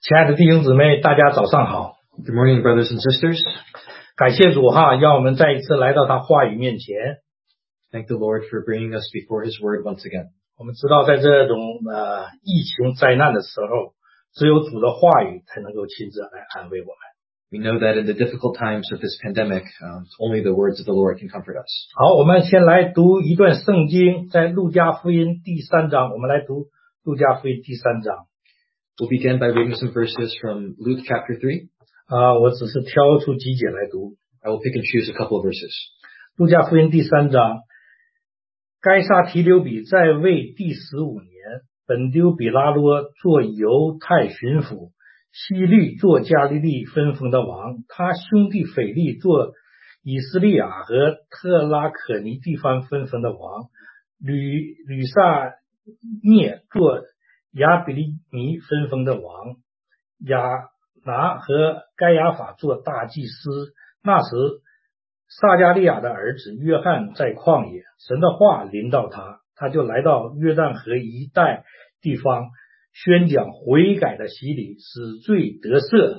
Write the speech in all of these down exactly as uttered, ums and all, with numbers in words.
亲爱的弟兄姊妹，大家早上好。 Good morning, brothers and sisters. 感谢主哈，让我们再一次来到他话语面前。 Thank the Lord for bringing us before His Word once again. 我们知道在这种呃疫情灾难的时候，只有主的话语才能够亲自来安慰我们。 We know that in the difficult times of this pandemic, um, only the words of the Lord can comfort us. 好，我们先来读一段圣经，在路加福音第三章，我们来读路加福音第三章。 We'll begin by reading some verses from Luke chapter three. 啊，我只是挑出几节来读。 I will pick and choose a couple of verses. 路加福音第三章，该撒提留比在位第十五年，本丢比拉多做犹太巡抚，希律做加利利分封的王，他兄弟腓力做以斯利亚和特拉可尼地方分封的王，吕吕撒涅做亚比利尼分封的王，亚拿和该亚法做大祭司。那时撒加利亚的儿子约翰在旷野，神的话临到他，他就来到约旦河一带地方，宣讲悔改的洗礼，使罪得赦。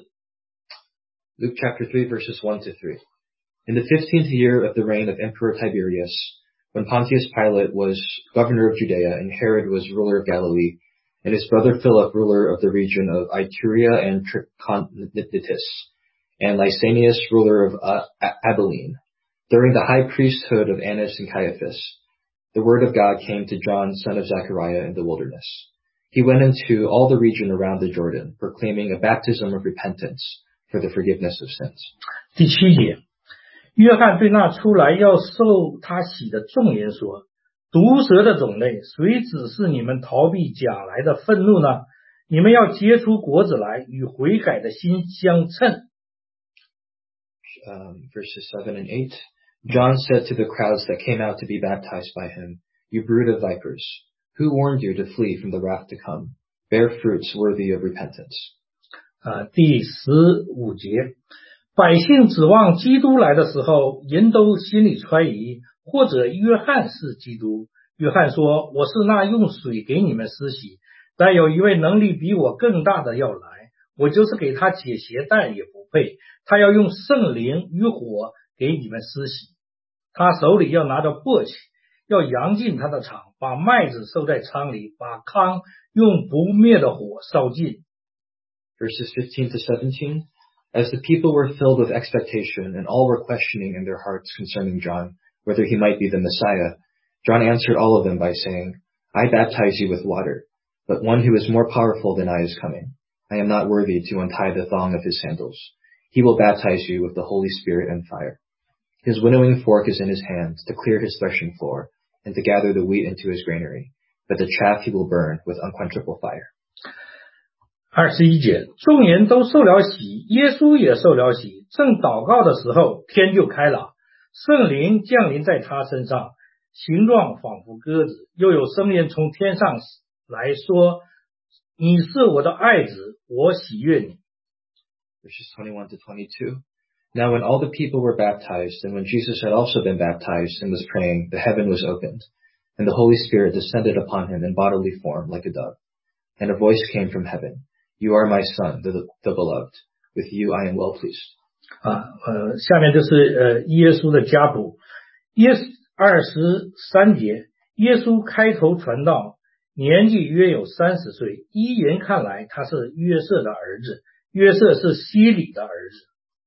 Luke chapter three, verses one to three. In the fifteenth year of the reign of Emperor Tiberius, when Pontius Pilate was governor of Judea and Herod was ruler of Galilee, and his brother Philip ruler of the region of Iturea and Trachonitis, and Lysanias ruler of uh, Abilene, during the high priesthood of Annas and Caiaphas, the word of God came to John, son of Zechariah, in the wilderness. He went into all the region around the Jordan, proclaiming a baptism of repentance for the forgiveness of sins. 第七节，约翰对那出来要受他洗的众人说，毒蛇的种类，谁指示你们逃避将来的愤怒呢？你们要结出果子来，与悔改的心相称。 Um, verses seven and eight. John said to the crowds that came out to be baptized by him, "You brood of vipers, who warned you to flee from the wrath to come? Bear fruits worthy of repentance." 啊，第十五节，百姓指望基督来的时候，人都心里揣疑，或者约翰是基督。约翰说，我是那用水给你们施洗，但有一位能力比我更大的要来，我就是给他解鞋带也不配，他要用圣灵与火给你们施洗。他手里要拿着簸箕，要扬进他的场，把麦子收在仓里，把糠用不灭的火烧尽。 Verses fifteen to seventeen. As the people were filled with expectation and all were questioning in their hearts concerning John, whether he might be the Messiah, John answered all of them by saying, "I baptize you with water, but one who is more powerful than I is coming. I am not worthy to untie the thong of his sandals. He will baptize you with the Holy Spirit and fire. His winnowing fork is in his hand to clear his threshing floor and to gather the wheat into his granary, but the chaff he will burn with unquenchable fire." 二十一节，众人都受了洗，耶稣也受了洗。正祷告的时候，天就开了，圣灵降临在他身上，形状仿佛鸽子。又有声音从天上来说：“你是我的爱子，我喜悦你。” Verses twenty-one to twenty-two. Now when all the people were baptized, and when Jesus had also been baptized and was praying, the heaven was opened, and the Holy Spirit descended upon him in bodily form like a dove. And a voice came from heaven, "You are my son, the, the beloved. With you I am well pleased." 啊，呃，下面就是呃耶稣的家谱。耶二十三节，耶稣开头传道，年纪约有三十岁。依人看来，他是约瑟的儿子，约瑟是希里的儿子。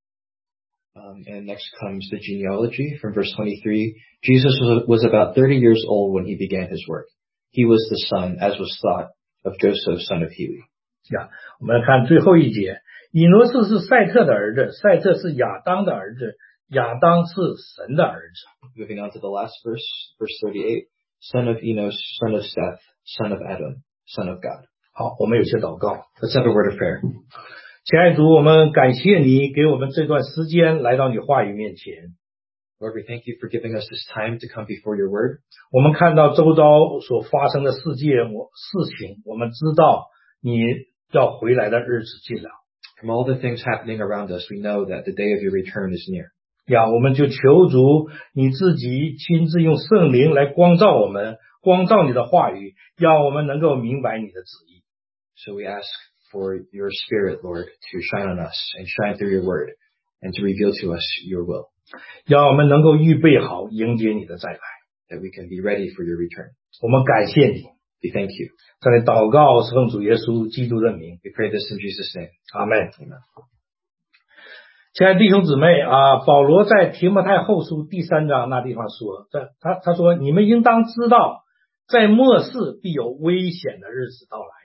Um, and next comes the genealogy from verse twenty-three. Jesus was, was about thirty years old when he began his work. He was the son, as was thought, of Joseph, son of Heli. 呀，我们来看最后一节，以挪士是赛特的儿子，赛特是亚当的儿子，亚当是神的儿子。 Moving on to the last verse, verse thirty-eight. Son of Enos, son of Seth, son of Adam, son of God. 好，我们有些祷告。 Let's have a word of prayer. 亲爱的主，我们感谢你给我们这段时间来到你话语面前。 Lord, we thank you for giving us this time to come before your word. 我们看到周遭所发生的世界我事情，我们知道你要回来的日子近了。 From all the things happening around us, we know that the day of your return is near. 呀，我们就求主你自己亲自用圣灵来光照我们，光照你的话语，让我们能够明白你的旨意。 So we ask for your Spirit, Lord, to shine on us and shine through your word and to reveal to us your will, 让我们能够预备好迎接你的再来。 that we can be ready for your return. 我们感谢你， We thank you. 在这祷告是奉主耶稣基督的名， We pray this in Jesus' name. 阿门。 Amen. 亲爱的弟兄姊妹啊，保罗在提摩太后书第三章那地方说，这他他说你们应当知道，在末世必有危险的日子到来。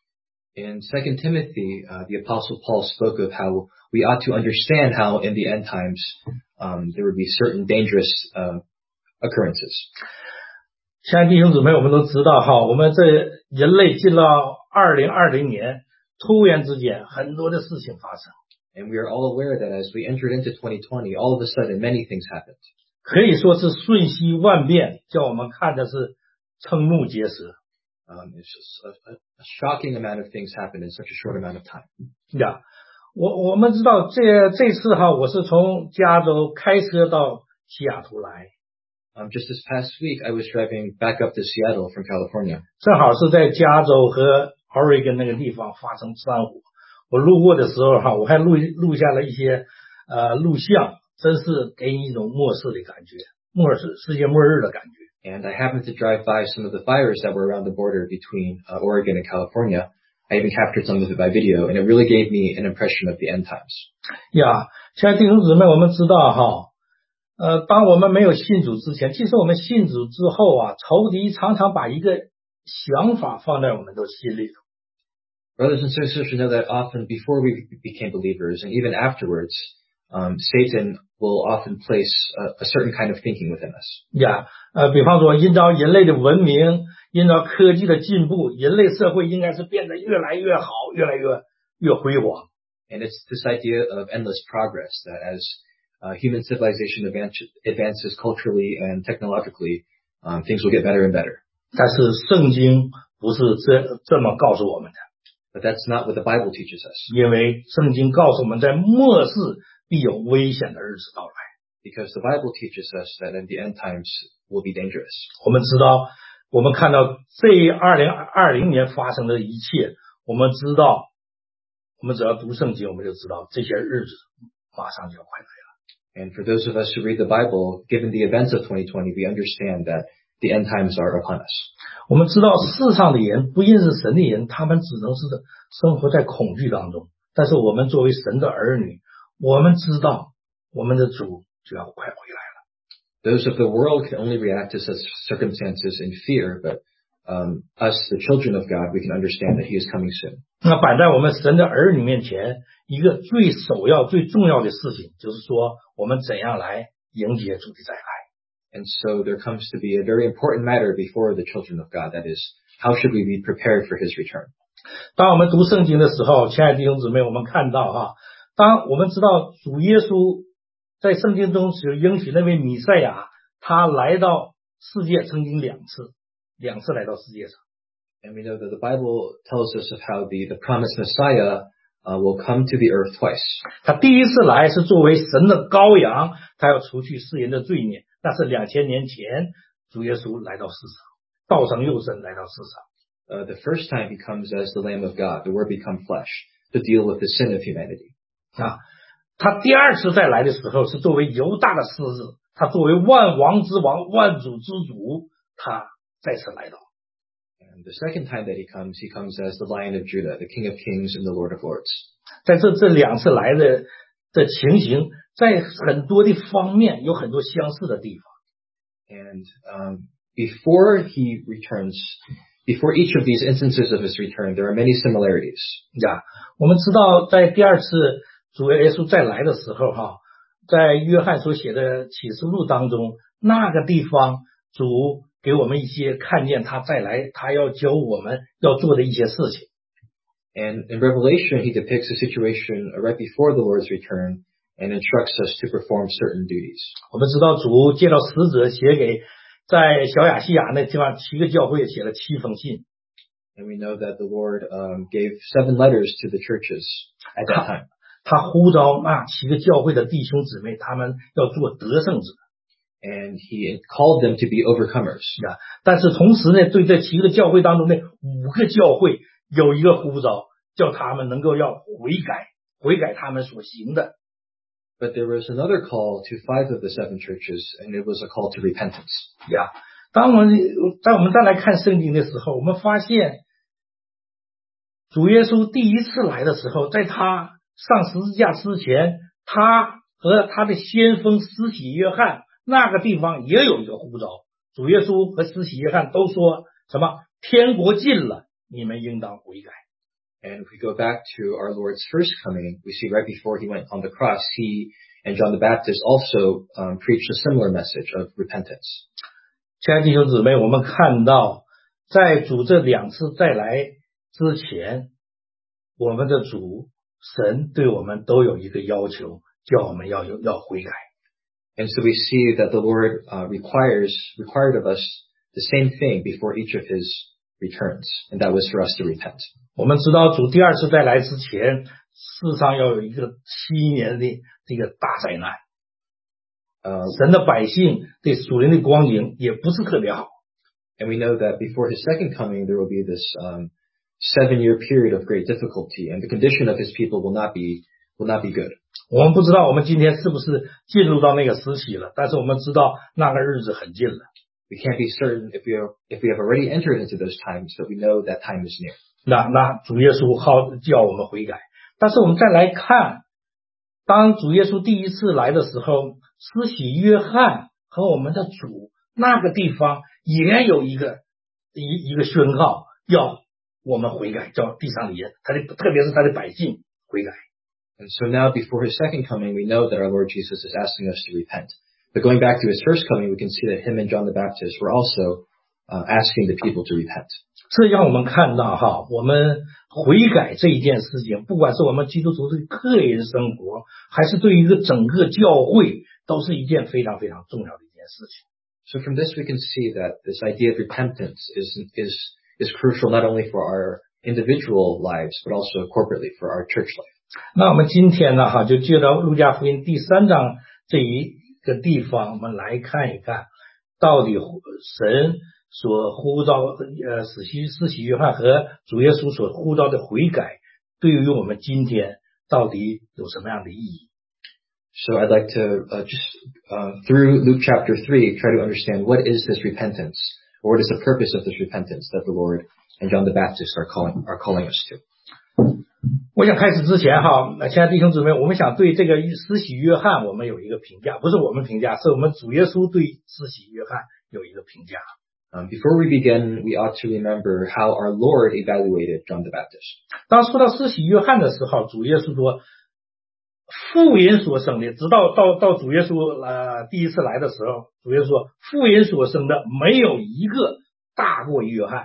In Second Timothy, uh, the Apostle Paul spoke of how we ought to understand how in the end times um, there would be certain dangerous uh, occurrences. 亲爱的弟兄姊妹，我们都知道哈，我们这人类进到二零二零年，突然之间很多的事情发生， And we are all aware that as we entered into twenty twenty, all of a sudden many things happened. 可以说是瞬息万变，叫我们看的是瞠目结舌。 Um, it's just a, a, a shocking amount of things happened in such a short amount of time. 呀，我我们知道这这次哈，我是从加州开车到西雅图来， Um, just this past week, I was driving back up to Seattle from California. 正好是在加州和 Oregon 那个地方发生山火。我路过的时候哈，我还录录下了一些呃录像，真是给你一种末世的感觉，末世世界末日的感觉。 And I happened to drive by some of the fires that were around the border between uh, Oregon and California. I even captured some of it by video, and it really gave me an impression of the end times. 呀，亲爱的弟兄姊妹，我们知道哈，呃，当我们没有信主之前，其实我们信主之后啊，仇敌常常把一个想法放在我们的心里头。 Brothers and sisters, you know that often before we became believers, and even afterwards, um, Satan will often place a, a certain kind of thinking within us. 呀，呃，比方说，依照人类的文明，依照科技的进步，人类社会应该是变得越来越好，越来越越辉煌。 And it's this idea of endless progress that as uh, human civilization advance, advances culturally and technologically, um, things will get better and better. 但是圣经不是这这么告诉我们的， But that's not what the Bible teaches us. 因为圣经告诉我们在末世必有危险的日子到来。 Because the Bible teaches us that in the end times will be dangerous. 我们知道，我们看到这二零二零年发生的一切，我们知道，我们只要读圣经，我们就知道这些日子马上就要快来了。 And for those of us who read the Bible, given the events of twenty twenty, we understand that the end times are upon us. 我们知道世上的人，不认识神的人，他们只能是生活在恐惧当中。但是我们作为神的儿女，我们知道我们的主就要快回来了。 Those of the world can only react to such circumstances in fear, but um, us, the children of God, we can understand that He is coming soon. 那摆在我们神的儿女面前，一个最首要、最重要的事情，就是说我们怎样来迎接主的再来。 And so there comes to be a very important matter before the children of God. That is, how should we be prepared for His return? 当我们读圣经的时候，亲爱的弟兄姊妹，我们看到哈，当我们知道主耶稣在圣经中只有应许那位弥赛亚，他来到世界曾经两次，两次来到世界上。 And we know that the Bible tells us of how the, the promised Messiah uh, will come to the earth twice. 他第一次来是作为神的羔羊，他要除去世人的罪孽。那是两千年前主耶稣来到世上，道成肉身来到世上。 Uh, the first time He comes as the Lamb of God, the Word become flesh, to deal with the sin of humanity. 啊，他第二次再来的时候是作为犹大的狮子，他作为万王之王、万主之主，他再次来到。 And the second time that He comes, He comes as the Lion of Judah, the King of Kings and the Lord of Lords. 在这这两次来的的情形，在很多的方面有很多相似的地方。 And um, before He returns, before each of these instances of His return, there are many similarities. 呀，我们知道在第二次主耶稣再来的时候，哈，在约翰所写的启示录当中，那个地方主给我们一些看见他再来，他要教我们要做的一些事情。 And in Revelation, He depicts a situation right before the Lord's return and instructs us to perform certain duties. 我们知道主借到使者写给在小亚细亚那地方七个教会写了七封信。 And we know that the Lord um, gave seven letters to the churches at that time. 他呼召那七个教会的弟兄姊妹，他们要做得胜者。 And He called them to be overcomers. 呀，但是同时呢，对这七个教会当中的五个教会有一个呼召， 叫他们能够要悔改，悔改他们所行的。 But there was another call to five of the seven churches, and it was a call to repentance. 呀，当我们当我们再来看圣经的时候，我们发现主耶稣第一次来的时候，在他上十字架之前，他和他的先锋施洗约翰那个地方也有一个呼召。主耶稣和施洗约翰都说什么？天国近了，你们应当悔改。 And if we go back to our Lord's first coming, we see right before he went on the cross, he and John the Baptist also um, preached a similar message of repentance. 亲爱的弟兄姊妹，我们看到在主这两次再来之前，我们的主神对我们都有一个要求，叫我们要要悔改。 And so we see that the Lord uh, requires required of us the same thing before each of his returns, and that was for us to repent. 我们知道主第二次再来之前，世上要有一个七年的这个大灾难。呃，神的百姓对属灵的光景也不是特别好。 And we know that before his second coming, there will be this um, seven-year period of great difficulty, and the condition of his people will not be will not be good. 我们不知道我们今天是不是进入到那个时期了，但是我们知道那个日子很近了。 We can't be certain if we are if we have already entered into those times, but we know that time is near. 那那主耶稣号叫我们悔改，但是我们再来看，当主耶稣第一次来的时候，施洗约翰和我们的主那个地方也有一个一一个宣告，要我们悔改，叫地上的人，他的特别是他的百姓悔改。 And so now before his second coming, we know that our Lord Jesus is asking us to repent. But going back to his first coming, we can see that him and John the Baptist were also uh, asking the people to repent. 这让我们看到哈，我们悔改这一件事情，不管是我们基督徒的个人生活，还是对于一个整个教会，都是一件非常非常重要的一件事情。 So from this we can see that this idea of repentance is is is crucial not only for our individual lives, but also corporately for our church life. 那我们今天呢，哈，就借着路加福音第三章这一个地方，我们来看一看，到底神所呼召呃使西施洗约翰和主耶稣所呼召的悔改，对于我们今天到底有什么样的意义？ So I'd like to uh, just uh, through Luke chapter three try to understand what is this repentance, or what is the purpose of this repentance that the Lord and John the Baptist are calling are calling us to. 我想开始之前哈，亲爱的弟兄姊妹，我们想对这个施洗约翰我们有一个评价，不是我们评价，是我们主耶稣对施洗约翰有一个评价。 Um, before we begin, we ought to remember how our Lord evaluated John the Baptist. 当说到施洗约翰的时候，主耶稣说，父人所生的，直到到到主耶稣呃第一次来的时候，主耶稣说，父人所生的没有一个大过约翰。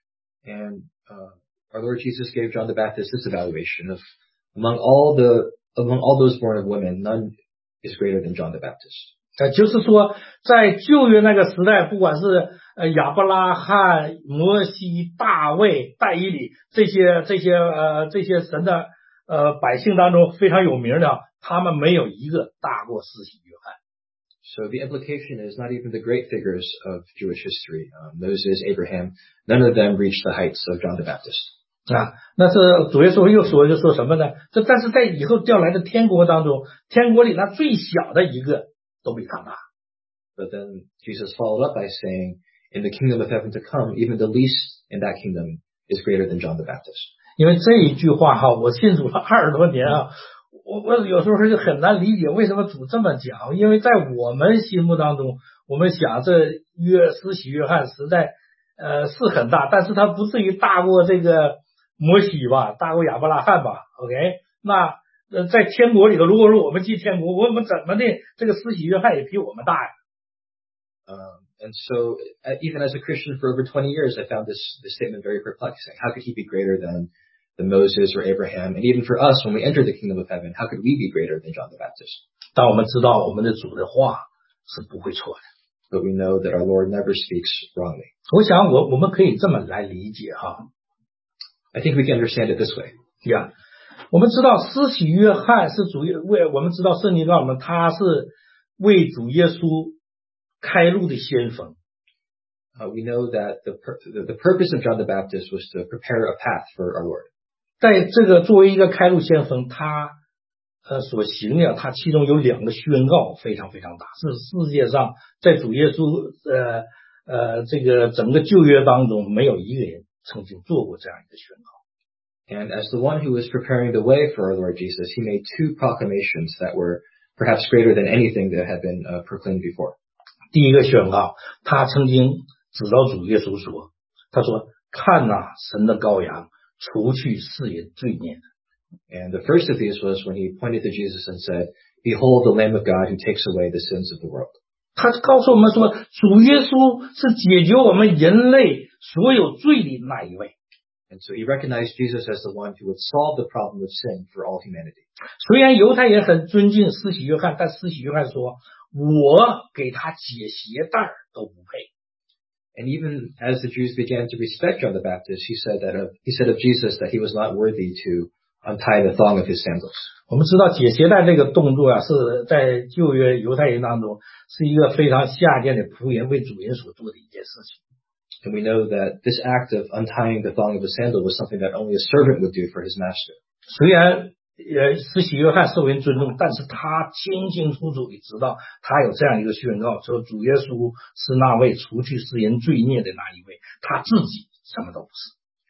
And uh, our Lord Jesus gave John the Baptist this evaluation of among all the among all those born of women, none is greater than John the Baptist. 呃，就是说，在旧约那个时代，不管是呃亚伯拉罕、摩西、大卫、但以理这些这些呃这些神的呃百姓当中非常有名的，他们没有一个大过施洗约翰。 So the implication is not even the great figures of Jewish history, um, Moses, Abraham, none of them reached the heights of John the Baptist. 啊，那是主耶稣又说就说什么呢？这但是在以后调来的天国当中，天国里那最小的一个都比他大。 But then Jesus followed up by saying, in the kingdom of heaven to come, even the least in that kingdom is greater than John the Baptist. 因为这一句话哈，我信主了二十多年啊，我我有时候就很难理解为什么主这么讲，因为在我们心目当中，我们想这约施洗约翰实在呃是很大，但是他不至于大过这个摩西吧，大过亚伯拉罕吧 ，OK？ 那呃在天国里头，如果说我们进天国，我们怎么的这个施洗约翰也比我们大呀？ Um, and so, uh, even as a Christian for over twenty years, I found this, this statement very perplexing. How could he be greater than, than Moses or Abraham? And even for us, when we enter the kingdom of heaven, how could we be greater than John the Baptist? 但我们知道我们的主的话是不会错的。 But we know that our Lord never speaks wrongly. 我想我我们可以这么来理解哈。 I think we can understand it this way. 呀，我们知道施洗约翰是主耶为我们知道圣经告诉我们，他是为主耶稣开路的先锋。 Uh, we know that the, pur- the the purpose of John the Baptist was to prepare a path for our Lord. 在这个作为一个开路先锋，他呃所行的，他其中有两个宣告非常非常大，是世界上在主耶稣呃呃这个整个旧约当中没有一个人曾经做过这样一个宣告。 And as the one who was preparing the way for our Lord Jesus, he made two proclamations that were perhaps greater than anything that had been uh, proclaimed before. 第一个宣告，他曾经指着主耶稣说，他说：“看哪，神的羔羊，除去世人罪孽的。” And the first of these was when he pointed to Jesus and said, "Behold the Lamb of God who takes away the sins of the world." 他告诉我们说，主耶稣是解决我们人类所有罪的那一位。 And so he recognized Jesus as the one who would solve the problem of sin for all humanity. 虽然犹太人很尊敬施洗约翰，但施洗约翰说：“我给他解鞋带都不配。” And even as the Jews began to respect John the Baptist, he said that of, he said of Jesus that he was not worthy to untie the thong of his sandals. 我们知道解鞋带这个动作啊，是在旧约犹太人当中是一个非常下贱的仆人为主人所做的一件事情。 And we know that this act of untying the thong of a sandal was something that only a servant would do for his master. 虽然呃施洗约翰受人尊重，但是他清清楚楚地知道他有这样一个宣告，说主耶稣是那位除去世人罪孽的那一位，他自己什么都不是。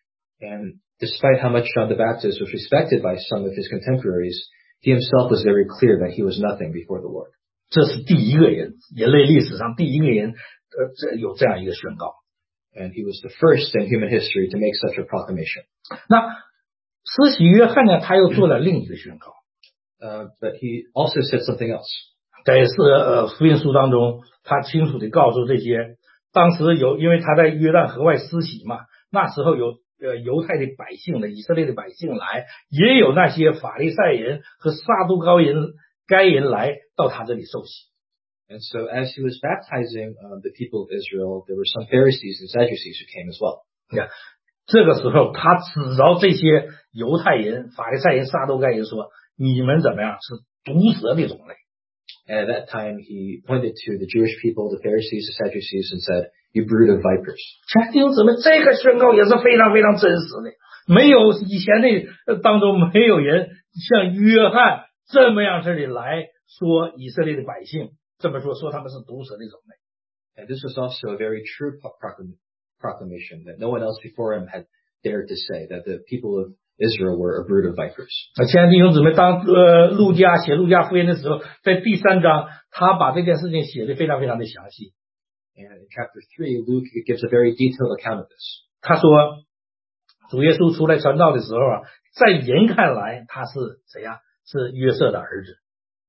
And despite how much John the Baptist was respected by some of his contemporaries, he himself was very clear that he was nothing before the Lord. 这是第一个人，人类历史上第一个人呃这有这样一个宣告。 And he was the first in human history to make such a proclamation. 那施洗约翰呢，他又做了另一个宣告。 Uh, but he also said something else. 在是呃福音书当中，他清楚地告诉这些，当时有因为他在约旦河外施洗嘛，那时候有呃犹太的百姓的以色列的百姓来，也有那些法利赛人和撒都该人该人来到他这里受洗。 And so as he was baptizing uh, the people of Israel, there were some Pharisees and Sadducees who came as well. Yeah. 这个时候他指着这些犹太人、法利赛人、撒都该人说：“你们怎么样？是毒蛇的种类。” And at that time he pointed to the Jewish people, the Pharisees, the Sadducees, and said, "You brood of vipers." 弟兄姊妹，这个宣告也是非常非常真实的。没有以前的当中没有人像约翰这么样式的来说以色列的百姓。这么说，说他们是毒蛇的种类。 And this was also a very true proclamation that no one else before him had dared to say, that the people of Israel were a brood of vipers. 亲爱的弟兄姊妹，当呃路加写路加福音的时候，在第三章，他把这件事情写得非常非常的详细。 And in chapter three, Luke gives a very detailed account of this. 他说，主耶稣出来传道的时候啊，在人看来他是怎样？是约瑟的儿子。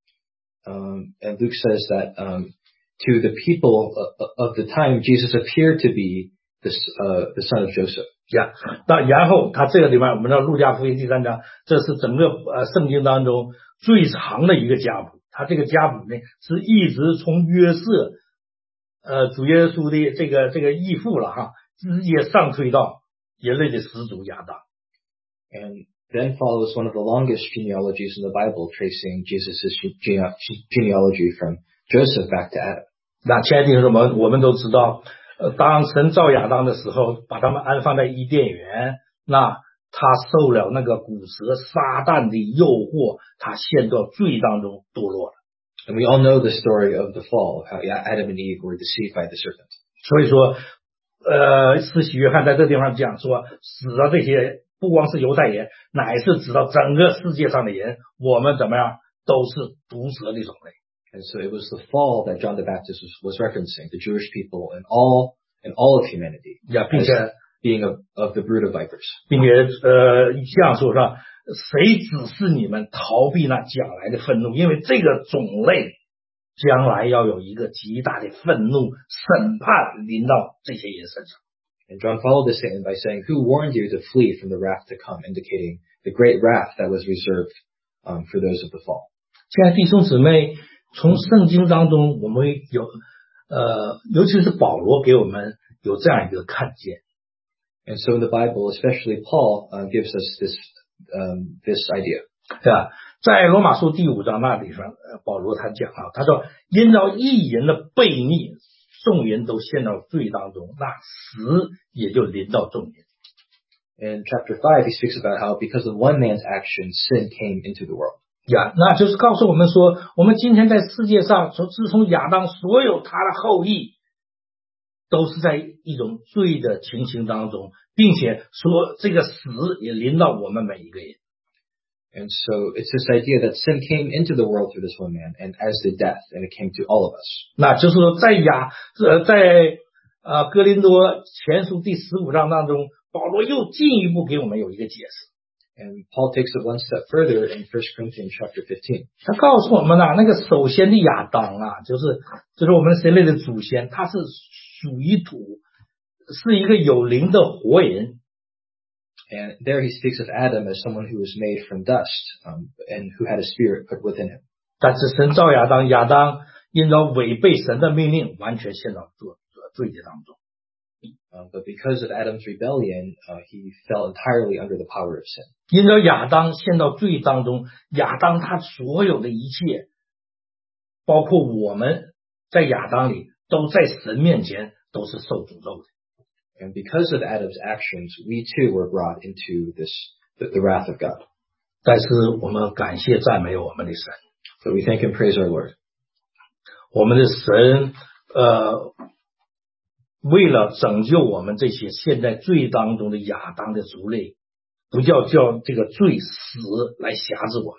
Um, and Luke says that um, to the people of, of the time, Jesus appeared to be the, uh, the son of Joseph. 呀，那然后他这个地方，我们知道路加福音第三章，这是整个呃圣经当中最长的一个家谱。他这个家谱呢，是一直从约瑟，呃主耶稣的这个这个义父了哈，直接上推到人类的始祖亚当。 And then follows one of the longest genealogies in the Bible, tracing Jesus' gene- genealogy from Joseph back to Adam. 那亲爱的弟兄们，我们都知道，呃，当神造亚当的时候，把他们安放在伊甸园，那他受了那个古蛇撒旦的诱惑，他陷到罪当中堕落了。 And we all know the story of the fall, how Adam and Eve were deceived by the serpent. 所以说，呃，施洗约翰在这地方讲说，指着这些不光是犹太人，乃是指到整个世界上的人，我们怎么样都是毒蛇的种类。 And so it was the fall that John the Baptist was, was referencing, the Jewish people and all and all of humanity, yeah, 并且 being of, of the brood of vipers. 并且呃这样说上，谁指示你们逃避那将来的愤怒？因为这个种类将来要有一个极大的愤怒审判临到这些人身上。 And John followed this statement by saying, "Who warned you to flee from the wrath to come?" indicating the great wrath that was reserved um, for those of the fall. 现在弟兄姊妹，从圣经当中，我们有呃，尤其是保罗给我们有这样一个看见。 And so in the Bible, especially Paul uh, gives us this um, this idea. 对吧？在罗马书第五章那里方，保罗他讲啊，他说：“因着一人的悖逆，众人都陷到罪当中，那死也就临到众人。” In chapter five, he speaks about how because of one man's action, sin came into the world. 呀，那就是告诉我们说，我们今天在世界上，从自从亚当，所有他的后裔都是在一种罪的情形当中，并且说这个死也临到我们每一个人。 And so it's this idea that sin came into the world through this one man, and as did death, and it came to all of us. 那就是说在亚呃在呃哥林多前书第十五章当中，保罗又进一步给我们有一个解释。 And Paul takes it one step further in First Corinthians chapter fifteen. 他告诉我们呢，那个首先的亚当啊，就是就是我们人类的祖先，他是属于土，是一个有灵的活人。 And there he speaks of Adam as someone who was made from dust, um, and who had a spirit put within him. 但是神造亚当，亚当因着违背神的命令，完全陷到罪罪孽当中。 Uh, but because of Adam's rebellion, uh, he fell entirely under the power of sin. 因着亚当陷到罪当中，亚当他所有的一切，包括我们在亚当里，都在神面前都是受诅咒的。 And because of Adam's actions, we too were brought into this the, the wrath of God. 但是我们感谢赞美我们的神。 But we thank and praise our Lord. 我们的神，呃，为了拯救我们这些陷在罪当中的亚当的族类，不叫叫这个罪死来辖制我们。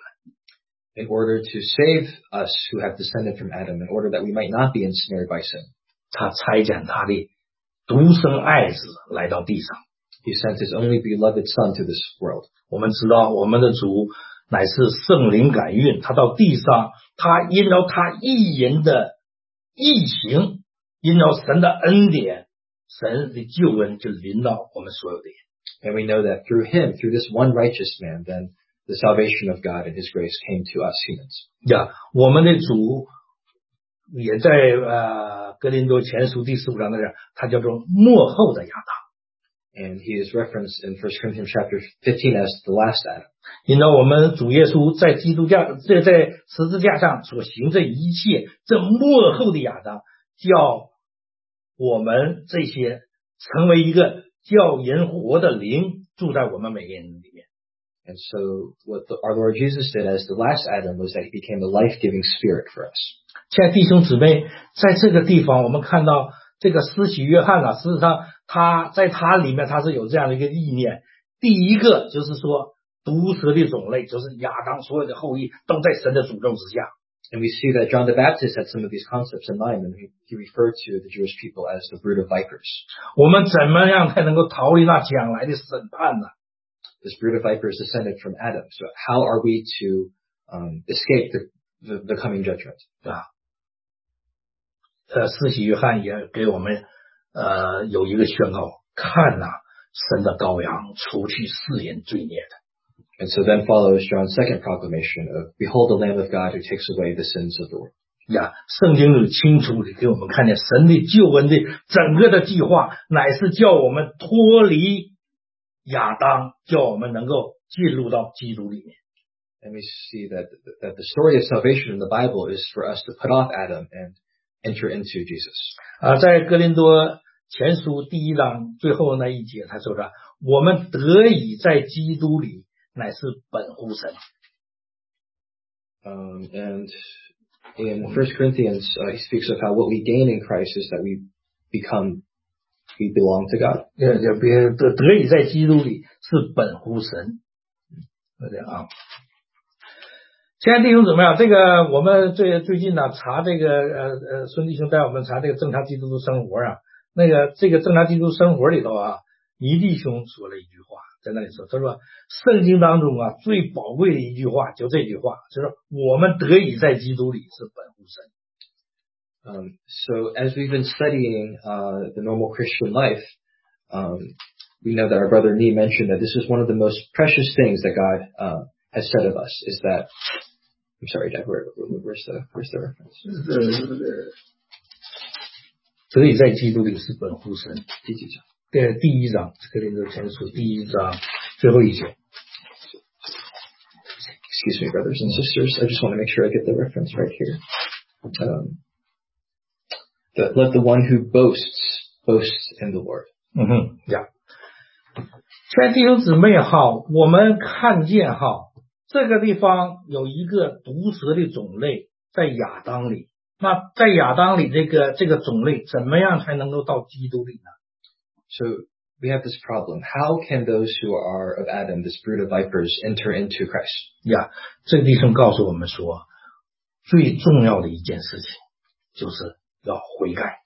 In order to save us who have descended from Adam, in order that we might not be ensnared by sin, 他差遣他的独生爱子来到地上。 He sent his only beloved Son to this world. 我们知道我们的主乃是圣灵感孕，他到地上，他因着他一人的义行，因着神的恩典，神的救恩就临到我们所有的人。 And we know that through him, through this one righteous man, then the salvation of God and his grace came to us humans. 呀，我们的主也在呃哥林多前书第十五章那里，他叫做末后的亚当。 And he is referenced in First Corinthians chapter fifteen as the last Adam. 因为我们主耶稣在基督架在在十字架上所行这一切，这末后的亚当，叫我们这些成为一个叫人活的灵，住在我们每个人里面。 And so what the, our Lord Jesus did as the last Adam was that he became the life-giving spirit for us. 亲爱的弟兄姊妹，在这个地方我们看到这个施洗约翰啊，事实上他在他里面他是有这样的一个意念。第一个就是说毒蛇的种类，就是亚当所有的后裔都在神的诅咒之下。 And we see that John the Baptist had some of these concepts in mind, and he, he referred to the Jewish people as the brood of vipers. 我们怎么样才能够逃离那将来的审判呢？ This brood of vipers descended from Adam. So how are we to um, escape the, the, the coming judgment? 啊，呃，施洗约翰也给我们呃有一个宣告，看呐、啊，神的羔羊除去世人罪孽的。 And so then follows John's second proclamation of, Behold the Lamb of God who takes away the sins of the world. 呀，圣经里清楚地给我们看见神的救恩的整个的计划，乃是叫我们脱离亚当，叫我们能够进入到基督里面。 And we see that, that the story of salvation in the Bible is for us to put off Adam and enter into Jesus. 啊，在哥林多前书第一章最后那一节，他说的，我们得以在基督里，乃是本乎神。 Um, and in First Corinthians, uh, he speaks of how what we gain in Christ is that we become, we belong to God. 呃，就别得得以在基督里是本乎神，是这样啊。亲爱的弟兄姊妹啊，这个我们最最近呢查这个呃呃孙弟兄带我们查这个正常基督徒生活啊，那个这个正常基督徒生活里头啊，倪弟兄说了一句话，在那里说，他说圣经当中啊最宝贵的一句话就这句话，就是我们得以在基督里是本乎神。 Um, so as we've been studying uh, the normal Christian life, um, we know that our brother Nee mentioned that this is one of the most precious things that God uh, has said of us, is that, I'm sorry, Dad, where, where's the, where's the reference? 得以在基督里是本乎神。 第几章？ 对，第一章，哥林多前书第一章最后一节。 Excuse me, brothers and sisters. I just want to make sure I get the reference right here. Um, that let the one who boasts boast in the Lord. 嗯哼，呀， 亲爱的弟兄姊妹哈，我们看见哈，这个地方有一个毒蛇的种类在亚当里。那在亚当里这个这个种类怎么样才能够到基督里呢？ So we have this problem. How can those who are of Adam, this brood of vipers, enter into Christ? 呀，这个弟兄告诉我们说，最重要的一件事情就是要悔改。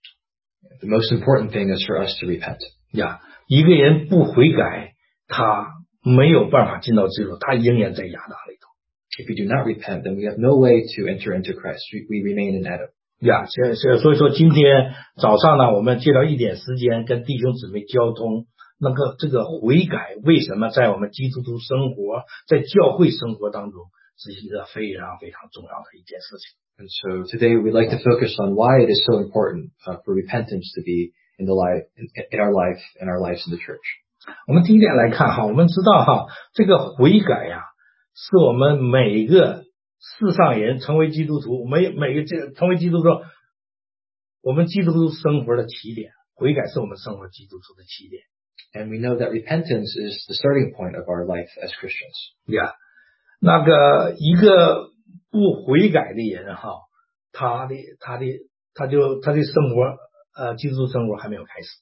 The most important thing is for us to repent. 呀，一个人不悔改，他没有办法进到基督，他仍然在亚当里头。 If we do not repent, then we have no way to enter into Christ. We, we remain in Adam. 呀，所所所以说今天早上呢，我们借到一点时间跟弟兄姊妹交通，那个这个悔改为什么在我们基督徒生活，在教会生活当中是一个非常非常重要的一件事情。 And so today we'd like to focus on why it is so important uh, for repentance to be in the life, in, in our life, and our lives in the church. 我们第一点来看哈，我们知道哈，这个悔改呀，是我们每一个世上人成为基督徒，每每个这成为基督徒，我们基督徒生活的起点，悔改是我们生活基督徒的起点。 And we know that repentance is the starting point of our life as Christians. 呀，那个一个不悔改的人哈，他的他的他就他的生活呃基督徒生活还没有开始。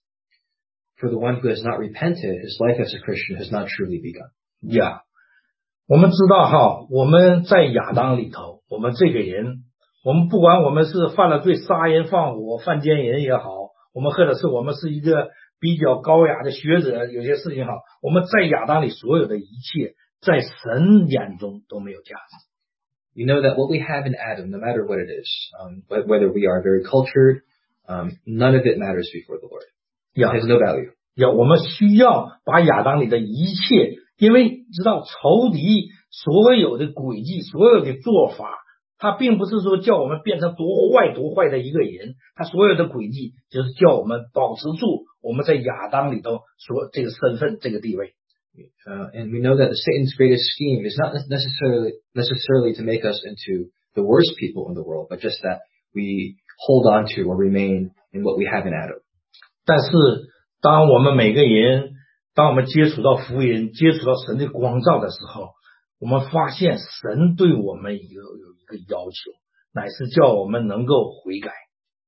For the one who has not repented, his life as a Christian has not truly begun. 呀，我们知道哈，我们在亚当里头，我们这个人，我们不管我们是犯了罪，杀人放火、犯奸淫也好，我们或者是我们是一个比较高雅的学者，有些事情好，我们在亚当里所有的一切，在神眼中都没有价值。 You know that what we have in Adam, no matter what it is, um, whether we are very cultured, um, none of it matters before the Lord. It has no value. 呀，我们需要把亚当里的一切，因为知道仇敌所有的诡计，所有的做法，他并不是说叫我们变成多坏多坏的一个人，他所有的诡计就是叫我们保持住我们在亚当里头所这个身份这个地位。 Uh, and we know that Satan's greatest scheme is not necessarily necessarily to make us into the worst people in the world, but just that we hold on to or remain in what we have in Adam. 但是当我们每个人，当我们接触到福音，接触到神的光照的时候，我们发现神对我们有有一个要求，乃是叫我们能够悔改。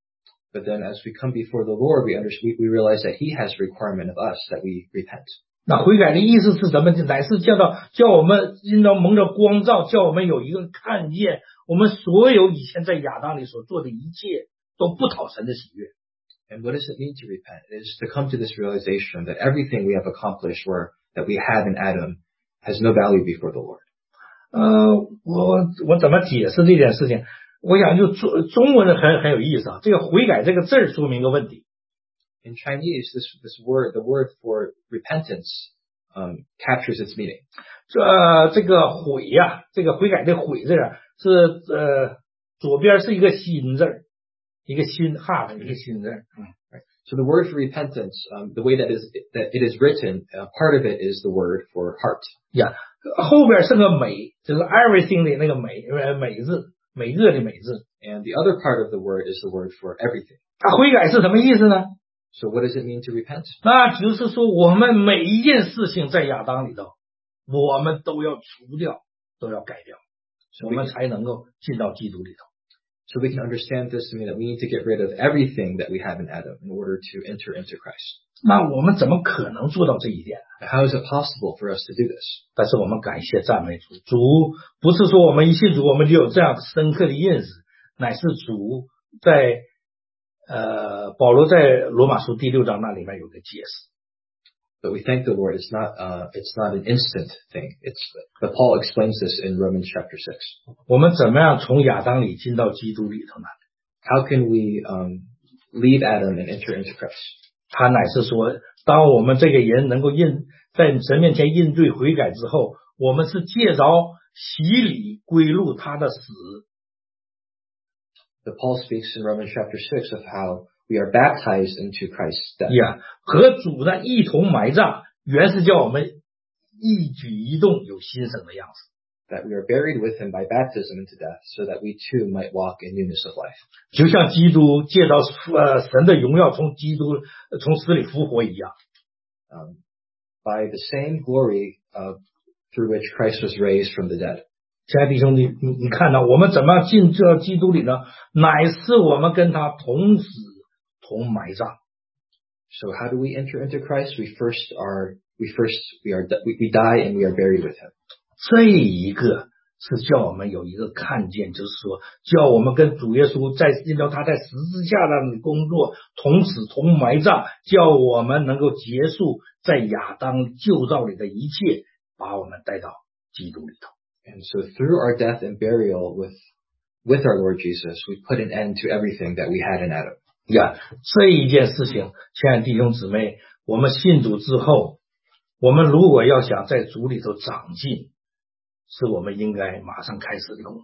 But then as we come before the Lord, we understand, we realize that He has a requirement of us that we repent. 那悔改的意思是什么？乃是叫到叫我们因着蒙着光照，叫我们有一个看见，我们所有以前在亚当里所做的一切都不讨神的喜悦。 And what does it mean to repent? It is to come to this realization that everything we have accomplished or that we have in Adam has no value before the Lord. 呃，我我怎么解释这件事情？我想就中中文很很有意思啊。这个悔改这个字儿说明一个问题。 In Chinese, this this word, the word for repentance, um, captures its meaning. 这这个悔呀、啊，这个悔改的悔字啊，是呃左边是一个心字，一个心哈的一个心字。嗯 Right. So the word for repentance, um, the way that is that it is written, uh, part of it is the word for heart. 呀，后边是个美，就是 everything 的那个美，呃美字，美恶的美字。 And the other part of the word is the word for everything. 它悔改是什么意思呢？ So what does it mean to repent? 那就是说，我们每一件事情在亚当里头，我们都要除掉，都要改掉， So 我们才能够进到基督里头。 So we can understand this to mean that we need to get rid of everything that we have in Adam in order to enter into Christ. 那我们怎么可能做到这一点？ How is it possible for us to do this? 但是我们感谢赞美主，主不是说我们一信主我们就有这样深刻的认识，乃是主在呃保罗在罗马书第六章那里面有个解释。 But we thank the Lord. It's not, uh, it's not an instant thing. It's, but Paul explains this in Romans chapter six. 我们怎么样从亚当里进到基督里头呢？ How can we, um, leave Adam and enter into Christ? 他乃是说，当我们这个人能够认在神面前认罪悔改之后，我们是借着洗礼归入他的死。 But Paul speaks in Romans chapter six of how we are baptized into Christ's death. Yeah, 和主呢一同埋葬，原是叫我们一举一动有新生的样子。 That we are buried with him by baptism into death, so that we too might walk in newness of life. 就像基督借着呃神的荣耀从基督从死里复活一样。 Um, by the same glory uh, through which Christ was raised from the dead. 亲爱的弟兄，你你你看到我们怎么样进这基督里呢？乃是我们跟他同死同埋葬。 So how do we enter into Christ? We first are, we first, we are, we, we die and we are buried with him. 这一个是叫我们有一个看见，就是说，叫我们跟主耶稣在因着他在十字架上的工作同死同埋葬，叫我们能够结束在亚当旧造里的一切，把我们带到基督里头。 And so through our death and burial with, with our Lord Jesus, we put an end to everything that we had in Adam. 呀，这一件事情，亲爱的弟兄姊妹，我们信主之后，我们如果要想在主里头长进，是我们应该马上开始的工作。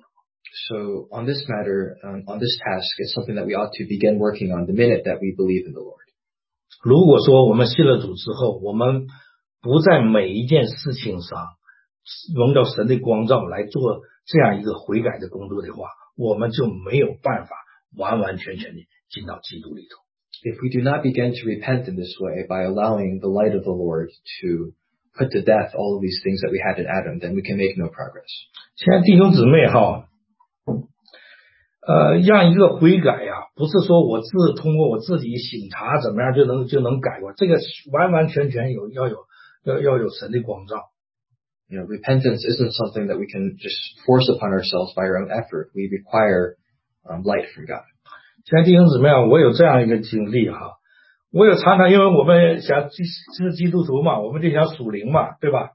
So on this matter, um, on this task, it's something that we ought to begin working on the minute that we believe in the Lord. 如果说我们信了主之后，我们不在每一件事情上蒙到神的光照来做这样一个悔改的工作的话，我们就没有办法完完全全的进到基督里头。 If we do not begin to repent in this way by allowing the light of the Lord to put to death all of these things that we had in Adam, then we can make no progress. 亲爱的弟兄姊妹哈，呃，让一个悔改呀，不是说我自通过我自己省察怎么样就能就能改过，这个完完全全有要有要要有神的光照。 You know, repentance isn't something that we can just force upon ourselves by our own effort. We require um, light from God. 亲爱的弟兄姊妹啊，我有这样一个经历哈，我有常常因为我们想是基督徒嘛，我们就想属灵嘛，对吧？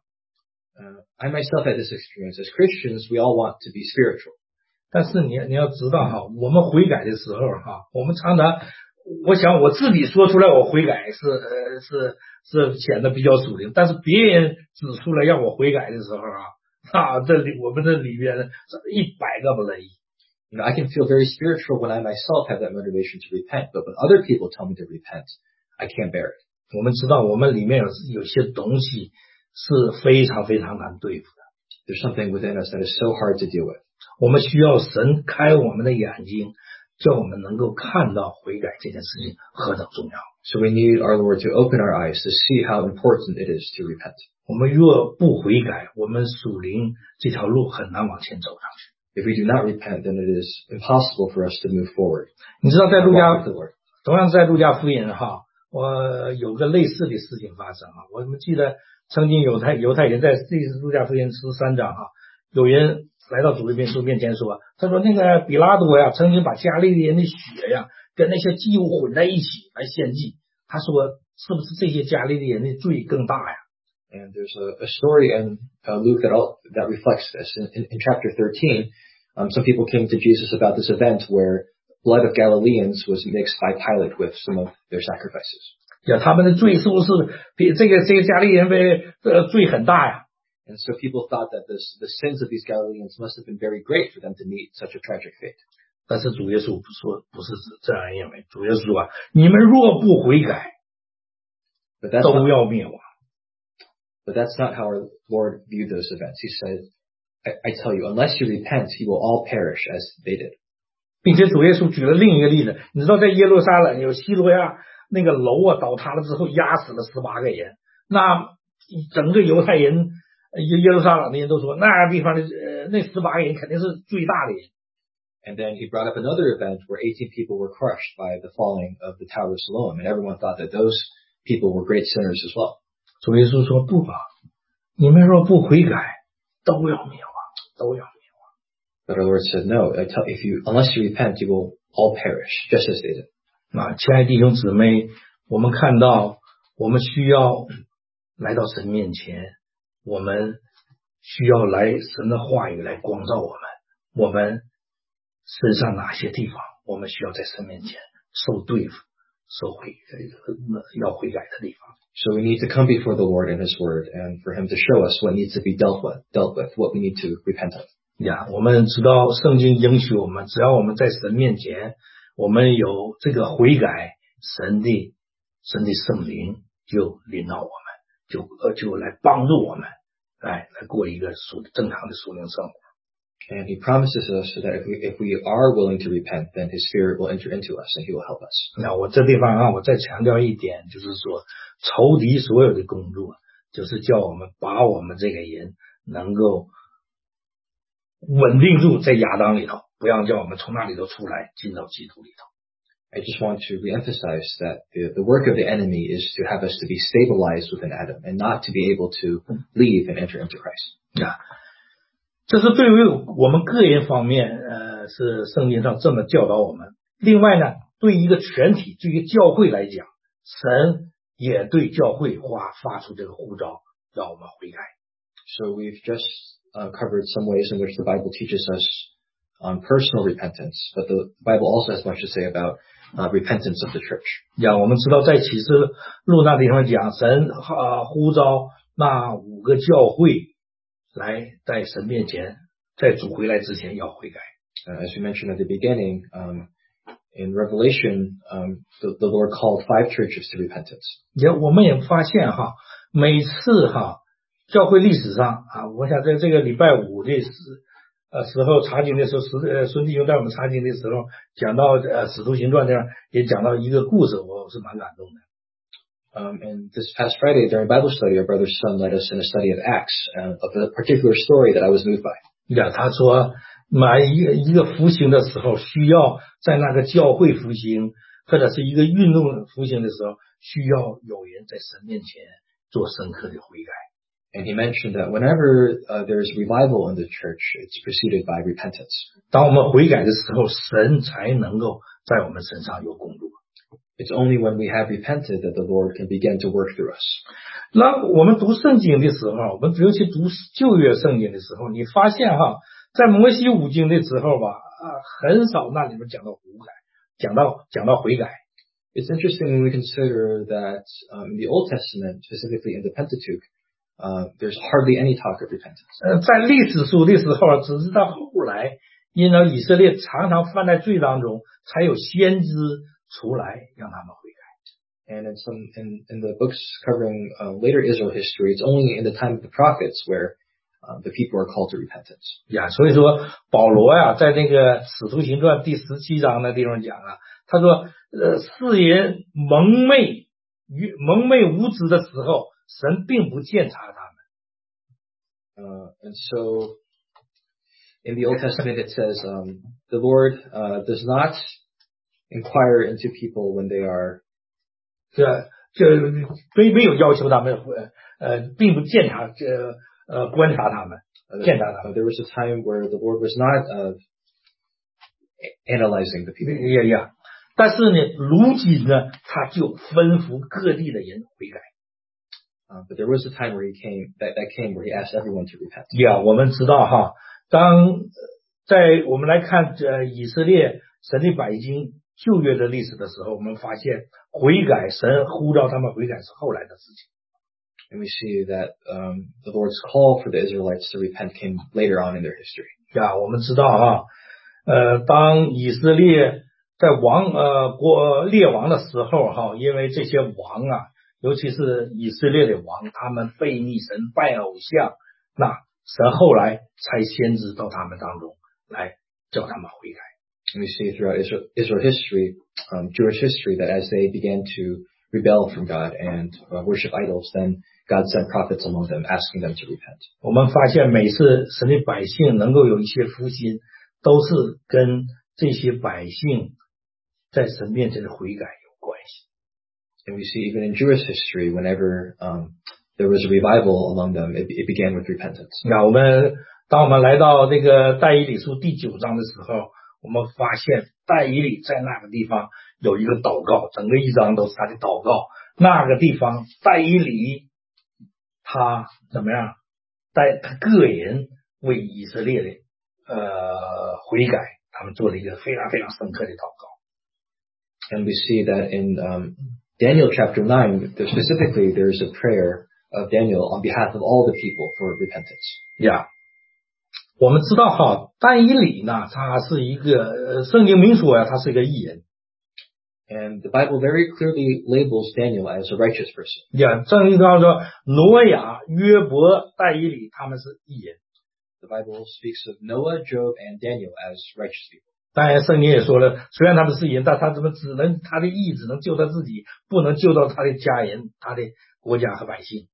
Uh, I myself had this experience. As Christians, we all want to be spiritual. 但是你你要知道哈，我们悔改的时候哈，我们常常，我想我自己说出来我悔改是呃是是显得比较属灵，但是别人指出来让我悔改的时候啊，啊这里我们这里边一百个不乐意。 You know, I can feel very spiritual when I myself have that motivation to repent, but when other people tell me to repent, I can't bear it. 我们知道我们里面有有些东西是非常非常难对付的。 There's something within us that is so hard to deal with. 我们需要神开我们的眼睛，叫我们能够看到悔改这件事情何等重要。 So we need our Lord to open our eyes to see how important it is to repent. 我们若不悔改，我们属灵这条路很难往前走上去。 If we do not repent, then it is impossible for us to move forward. 你知道在路加，同样在路加福音哈，我有个类似的事情发生啊。我们记得曾经犹太犹太人在这是路加福音十三章哈，有人来到主耶稣面前说，他说那个比拉多呀，曾经把加利利人的血呀跟那些祭物混在一起来献祭。他说，是不是这些加利利人的罪更大呀？ And there's a, a story in uh, Luke that all, that reflects this. In, in, in chapter thirteen, um, some people came to Jesus about this event where blood of Galileans was mixed by Pilate with some of their sacrifices. 呀，他们的罪是不是比这个这个加利利人的呃罪很大呀？ And so people thought that this, the sins of these Galileans must have been very great for them to meet such a tragic fate. 但是主耶稣不说不是这样认为，主耶稣说啊，你们若不悔改，都要灭亡。 But that's not how our Lord viewed those events. He said, I, I tell you, unless you repent, you will all perish as they did. 并且主耶稣举了另一个例子，你知道在耶路撒冷有希罗亚那个楼啊倒塌了之后压死了十八个人，那整个犹太人耶路撒冷的人都说那地方的呃那十八个人肯定是最大的人。 And then he brought up another event where eighteen people were crushed by the falling of the Tower of Siloam, and everyone thought that those people were great sinners as well. 主耶稣说不吧，你们若不悔改，都要灭亡，都要灭亡。 But our Lord said, no, I tell, if you, unless you repent, you will all perish, just as they did. 那亲爱的弟兄姊妹，我们看到我们需要来到神面前，我们需要来神的话语来光照我们，我们身上哪些地方我们需要在神面前受对付、受悔要悔改的地方。 So we need to come before the Lord in His Word, and for Him to show us what needs to be dealt with, dealt with, what we need to repent of. 呀，我们知道圣经应许我们，只要我们在神面前，我们有这个悔改，神的神的圣灵就临到我们，就呃就来帮助我们，来来过一个属正常的属灵生活。 And He promises us that if we if we are willing to repent, then His Spirit will enter into us and He will help us. 那我这地方啊，我再强调一点，就是说仇敌所有的工作， 就是叫我们把我们这个人能够稳定住在亚当里头，不要叫我们从那里头出来进到基督里头。 I just want to reemphasize that the, the work of the enemy is to have us to be stabilized within Adam and not to be able to leave and enter into Christ. 啊，这是对于我们个人方面，呃，是圣经上这么教导我们。另外呢，对一个全体，对于教会来讲，神也对教会发发出这个呼召，让我们悔改。 So we've just uh, covered some ways in which the Bible teaches us on personal repentance, but the Bible also has much to say about uh, repentance of the church. 呀，我们知道在启示录那地方讲，神啊呼召那五个教会来在神面前，在主回来之前要悔改。 Uh, as we mentioned at the beginning, um, in Revelation, um, the, the Lord called five churches to repentance. 也我们也发现哈，每次哈教会历史上啊，我想在这个礼拜五的时呃时候查经的时候，时呃孙弟兄带我们查经的时候，讲到呃使徒行传这样，也讲到一个故事，我是蛮感动的。 Um, and this past Friday during Bible study, our brother Son led us in a study of Acts, uh, of a particular story that I was moved by. 呀，他说，买一个一个复兴的时候，需要在那个教会复兴，或者是一个运动复兴的时候，需要有人在神面前做深刻的悔改。 And he mentioned that whenever uh, there is revival in the church, it's preceded by repentance. 当我们悔改的时候，神才能够在我们身上有工作。 It's only when we have repented that the Lord can begin to work through us. 那我们读圣经的时候，我们尤其读旧约圣经的时候，你发现哈，在摩西五经的时候吧，啊，很少那里面讲到悔改，讲到讲到悔改。 It's interesting when we consider that um, in the Old Testament, specifically in the Pentateuch, uh, there's hardly any talk of repentance. 呃，在历史书的时候，只是到后来，因为以色列常常犯在罪当中，才有先知出来让他们悔改。 And in some in, in the books covering uh, later Israel history, it's only in the time of the prophets where uh, the people are called to repentance. 呀，所以说保罗呀，在那个使徒行传第十七章的地方讲啊，他说，呃，世人蒙昧愚蒙昧无知的时候，神并不鉴察他们。 Uh, and so in the Old Testament, it says um, the Lord uh, does not inquire into people when they are 这这没没有要求他们呃，并不鉴察这呃观察他们，鉴察他们。 Uh, there was a time where the Lord was not uh, analyzing the people. 呀呀，但是呢，如今呢，他就吩咐各地的人悔改。 Uh, but there was a time where he came that that came where he asked everyone to repent. 呀，我们知道哈，当在我们来看呃以色列神的百姓旧约的历史的时候，我们发现悔改，神呼召他们悔改是后来的事情。 And we see that um, the Lord's call for the Israelites to repent came later on in their history. 呀，我们知道哈，呃，当以色列在王呃国列王的时候哈，因为这些王啊，尤其是以色列的王，他们背逆神、拜偶像，那神后来才先知到他们当中来叫他们悔改。 And we see throughout Israel, Israel history, um, Jewish history, that as they began to rebel from God and uh, worship idols, then God sent prophets among them, asking them to repent. 我们发现每次神的百姓能够有一些复兴，都是跟这些百姓在神面前的悔改有关系。 And we see even in Jewish history, whenever um, there was a revival among them, it, it began with repentance. 那我们当我们来到这个但以理书第九章的时候，我们发现但以理在那个地方有一个祷告，整个一章都是他的祷告。那个地方但以理他怎么样？在他个人为以色列的呃悔改，他们做了一个非常非常深刻的祷告。 And we see that in um, Daniel chapter nine, there specifically there is a prayer of Daniel on behalf of all the people for repentance. 呀，我们知道哈，但以理呢，他是一个呃圣经明说呀，他是一个义人。 And the Bible very clearly labels Daniel as a righteous person. 呀，正经刚说，挪亚、约伯、但以理他们是义人。 The Bible speaks of Noah, Job, and Daniel as righteous people. 当然，圣经也说了，虽然他们是义人，但他怎么只能他的义只能救他自己，不能救到他的家人、他的国家和百姓。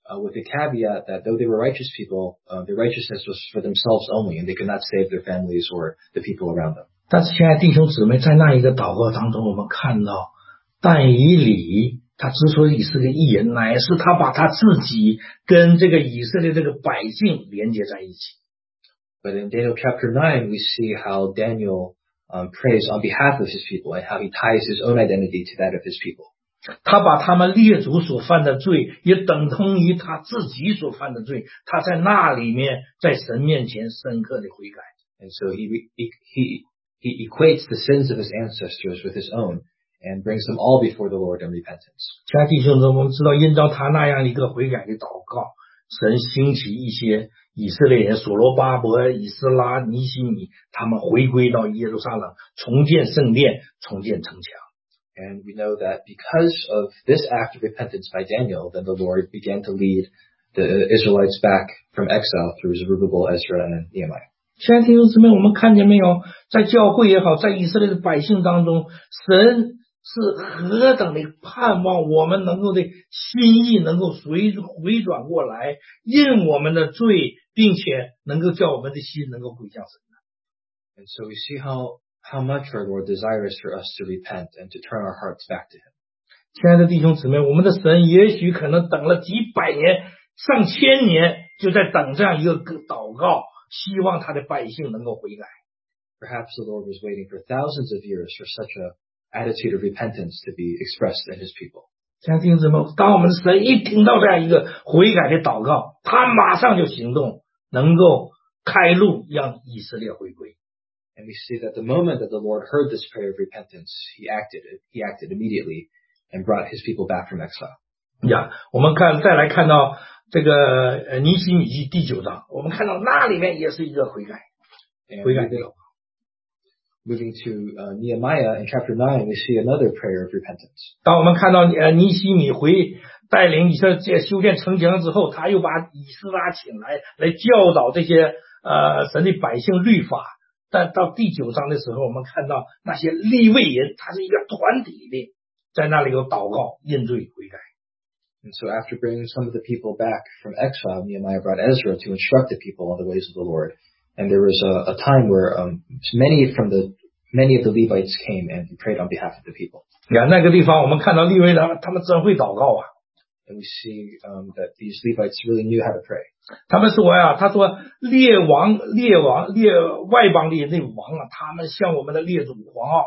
uh, with the caveat that though they were righteous people, uh, their righteousness was for themselves only, and they could not save their families or the people around them. 但是，亲爱的弟兄姊妹，在那一个祷告当中，我们看到但以理他之所以是个义人，乃是他把他自己跟这个以色列这个百姓连接在一起。 But in Daniel chapter nine, we see how Daniel um, prays on behalf of his people and how he ties his own identity to that of his people. 他把他们列祖所犯的罪也等同于他自己所犯的罪，他在那里面在神面前深刻的悔改。 And so he, he, he, he equates the sins of his ancestors with his own and brings them all before the Lord in repentance. 亲爱的弟兄姊妹，我们知道因着他那样一个悔改的祷告，神兴起一些以色列人，所罗巴伯、以斯拉、尼希米，他们回归到耶路撒冷，重建圣殿，重建城墙。 And we know that because of this act of repentance by Daniel, then the Lord began to lead the Israelites back from exile through Zerubbabel, Ezra, and Nehemiah. 亲爱的弟兄姊妹，我们看见没有？在教会也好，在以色列的百姓当中，神是何等的盼望我们能够的心意能够随回转过来，因我们的罪，并且能够叫我们的心能够归向神。 And so we see how how much our Lord desires for us to repent and to turn our hearts back to Him. 亲爱的弟兄姊妹，我们的神也许可能等了几百年、上千年，就在等这样一个祷告，希望他的百姓能够悔改。 Perhaps the Lord was waiting for thousands of years for such a attitude of repentance to be expressed in His people. 亲爱的弟兄姊妹，当我们的神一听到这样一个悔改的祷告，他马上就行动，能够开路，让以色列回归。 And we see that the moment that the Lord heard this prayer of repentance, He acted. He acted immediately and brought His people back from exile. 呀，我们看再来看到这个呃尼希米记第九章，我们看到那里面也是一个悔改，悔改的祷告。 Moving to uh, Nehemiah in chapter nine, we see another prayer of repentance. 当我们看到呃尼希米回带领以色列修建城墙之后，他又把以斯拉请来，来教导这些呃神的百姓律法。但到第九章的时候，我们看到那些利未人，他是一个团体的，在那里有祷告、认罪、悔改。 And so after bringing some of the people back from exile, Nehemiah brought Ezra to instruct the people on the ways of the Lord. And there was a, a time where um, many from the many of the Levites came and prayed on behalf of the people. 呀，那个地方我们看到利未人，他们真会祷告啊。 And we see um, that these Levites really knew how to pray. 他们说呀，他说列王、列王、列外邦的那王啊，他们向我们的列祖狂傲。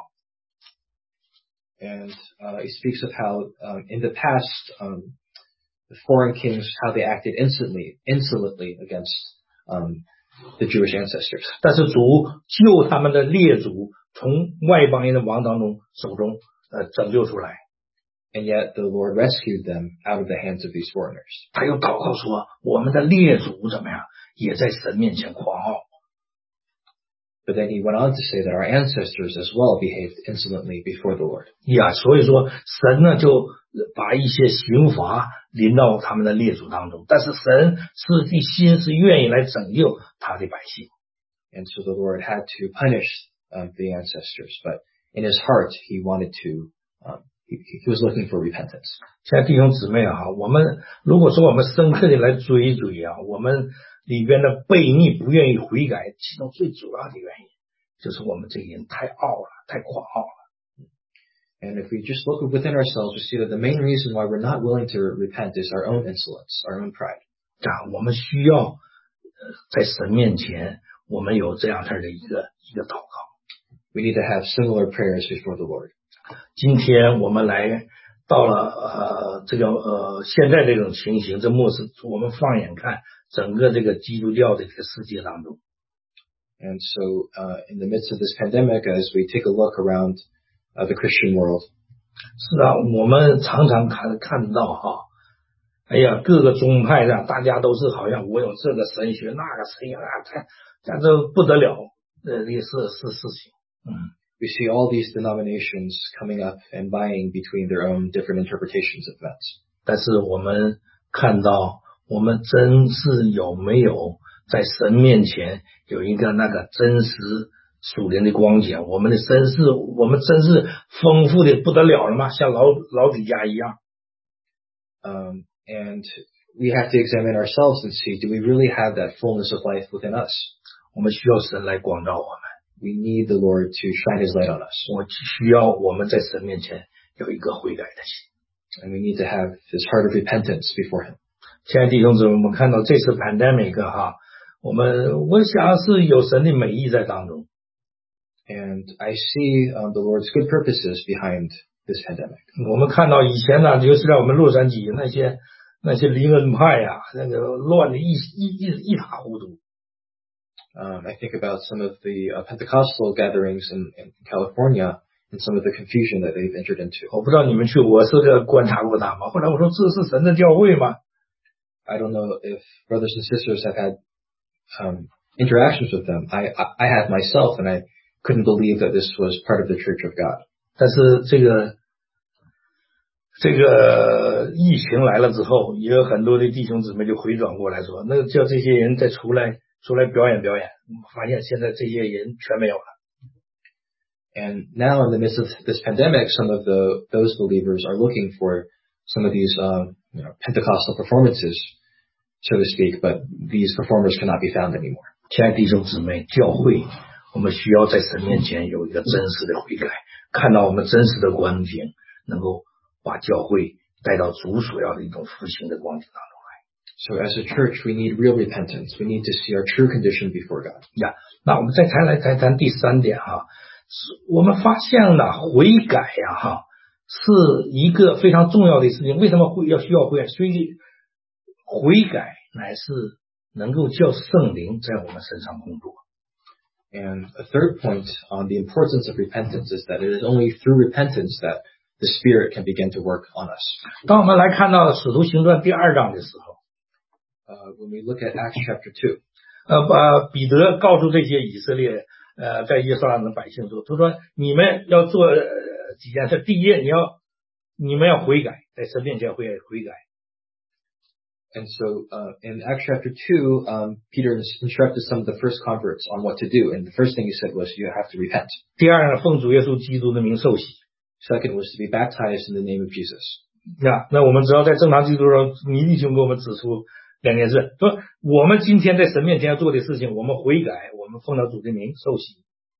And uh, he speaks of how um, in the past um, the foreign kings, how they acted insolently, insolently against um, the Jewish ancestors. 但是主救他们的列祖从外邦人的王当中手中呃拯救出来。 And yet the Lord rescued them out of the hands of these foreigners. 他又祷告说，我们的列祖怎么样，也在神面前狂傲。 But then he went on to say that our ancestors as well behaved insolently before the Lord. 呀，所以说神呢就把一些刑罚临到他们的列祖当中，但是神是的心是愿意来拯救他的百姓。 And so the Lord had to punish um, the ancestors, but in his heart he wanted to um, He, he was looking for repentance. 现在弟兄姊妹啊，我们如果说我们深刻的来追追啊，我们里边的悖逆不愿意悔改，其中最主要的原因就是我们这个人太傲了，太狂傲了。 And if we just look within ourselves, we see that the main reason why we're not willing to repent is our own insolence, our own pride. 啊，我们需要在神面前，我们有这样式的一个一个祷告。 We need to have similar prayers before the Lord. 今天我们来到了呃这个呃现在这种情形，这末世我们放眼看整个这个基督教的这个世界当中。 And so, uh, in the midst of this pandemic, as we take a look around uh, the Christian world, 是啊，我们常常看看到哈，哎呀，各个宗派上大家都是好像我有这个神学那个神学啊，这这这不得了的这是是事情，嗯。 We see all these denominations coming up and vying between their own different interpretations of events. 但是我们看到，我们真是有没有在神面前有一个那个真实属灵的光景？我们的真是，我们真是丰富的不得了了吗？像老老底家一样。 Um, and we have to examine ourselves and see, do we really have that fullness of life within us? 我们需要神来光照我们。 We need the Lord to shine His light on us. 我需要我们在神面前有一个悔改的心。 And we need to have His heart of repentance before Him. 亲爱的弟兄姊妹，我们看到这次 pandemic 哈，我们我想是有神的美意在当中。 And I see um, the Lord's good purposes behind this pandemic. 我们看到以前呢，尤其在我们洛杉矶那些那些灵恩派呀、啊，那个乱的一一一一塌糊涂。 Um, I think about some of the uh, Pentecostal gatherings in, in California and some of the confusion that they've entered into. 我不知道你们去，我是个观察过他吗？后来我说这是神的教会吗？ I don't know if brothers and sisters have had um, interactions with them. I, I I had myself, and I couldn't believe that this was part of the Church of God. 但是这个这个疫情来了之后，也有很多的弟兄姊妹就回转过来说，那叫这些人再出来出来表演表演。发现现在这些人全没有了。 And now in the midst of this pandemic, some of the those believers are looking for some of these um, you know, Pentecostal performances, so to speak, but these performers cannot be found anymore. 亲爱的弟兄姊妹，教会我们需要在神面前有一个真实的悔改，看到我们真实的光景，能够把教会带到主所要的一种复兴的光景当中来。 So as a church, we need real repentance. We need to see our true condition before God. 呀，那我们再谈来谈谈第三点哈，我们发现了悔改呀哈是一个非常重要的事情。为什么会要需要悔改？所以悔改乃是能够叫圣灵在我们身上工作。 And a third point on the importance of repentance is that it is only through repentance that the Spirit can begin to work on us. 当我们来看到使徒行传第二章的时候， Uh, when we look at Acts chapter two, 呃，把彼得告诉这些以色列呃在耶路撒冷的百姓说，他说你们要做、呃、几件事，第一，你要你们要悔改，在神面前悔悔改。 and so uh, in Acts chapter two, um, Peter instructed some of the first converts on what to do, and the first thing he said was, you have to repent. 第二呢，奉主耶稣基督的名受洗。 Second was to be baptized in the name of Jesus. 那那我们只要在正常基督上，尼弟兄给我们指出两件事，说我们今天在神面前要做的事情，我们悔改，我们奉到主的名受洗。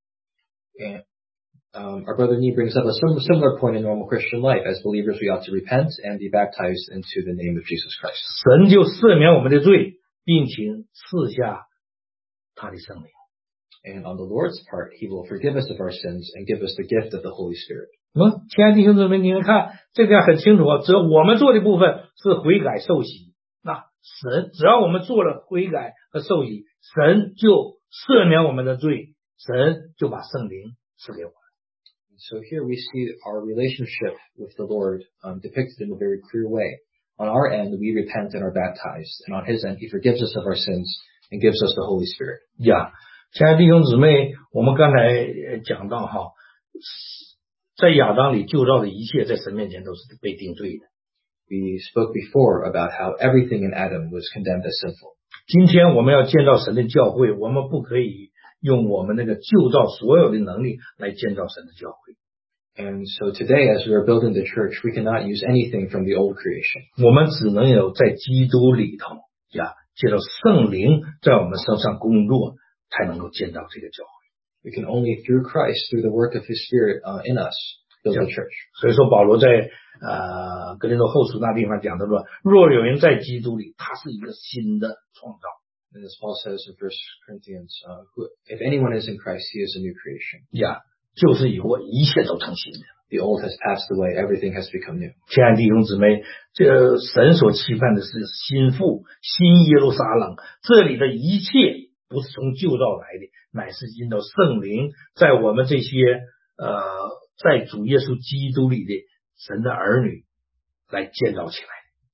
And um, our brother Nee brings up a similar point in normal Christian life. As believers, we ought to repent and be baptized into the name of Jesus Christ. 神就赦免我们的罪，并且赐下他的圣灵。 And on the Lord's part, He will forgive us of our sins and give us the gift of the Holy Spirit. 嗯，亲爱的弟兄姊妹，你们看这点很清楚啊，只要我们做的部分是悔改受洗，那神只要我们做了悔改和受洗，神就赦免我们的罪，神就把圣灵赐给我们。 So here we see our relationship with the Lord um, depicted in a very clear way. On our end, we repent and are baptized, and on His end, He forgives us of our sins and gives us the Holy Spirit. 呀，亲爱的弟兄姊妹，我们刚才讲到哈，在亚当里旧造的一切，在神面前都是被定罪的。 We spoke before about how everything in Adam was condemned as sinful. 今天我们要建造神的教会，我们不可以用我们那个旧造所有的能力来建造神的教会。 And so today, as we are building the church, we cannot use anything from the old creation. 我们只能有在基督里头呀，借着圣灵在我们身上工作，才能够建造这个教会。 We can only through Christ, through the work of His Spirit uh, in us, build the church. 所以说，保罗在呃格林多后书那地方讲的说，若有人在基督里，他是一个新的创造。 And as Paul says in First Corinthians, uh, who, if anyone is in Christ, he is a new creation. 呀，就是以后一切都成新的。 The old has passed away, everything has become new. 亲爱的弟兄姊妹，这神所期盼的是新妇、新耶路撒冷，这里的一切不是从旧造来的，乃是因着圣灵在我们这些呃在主耶稣基督里的神的儿女来建造起来。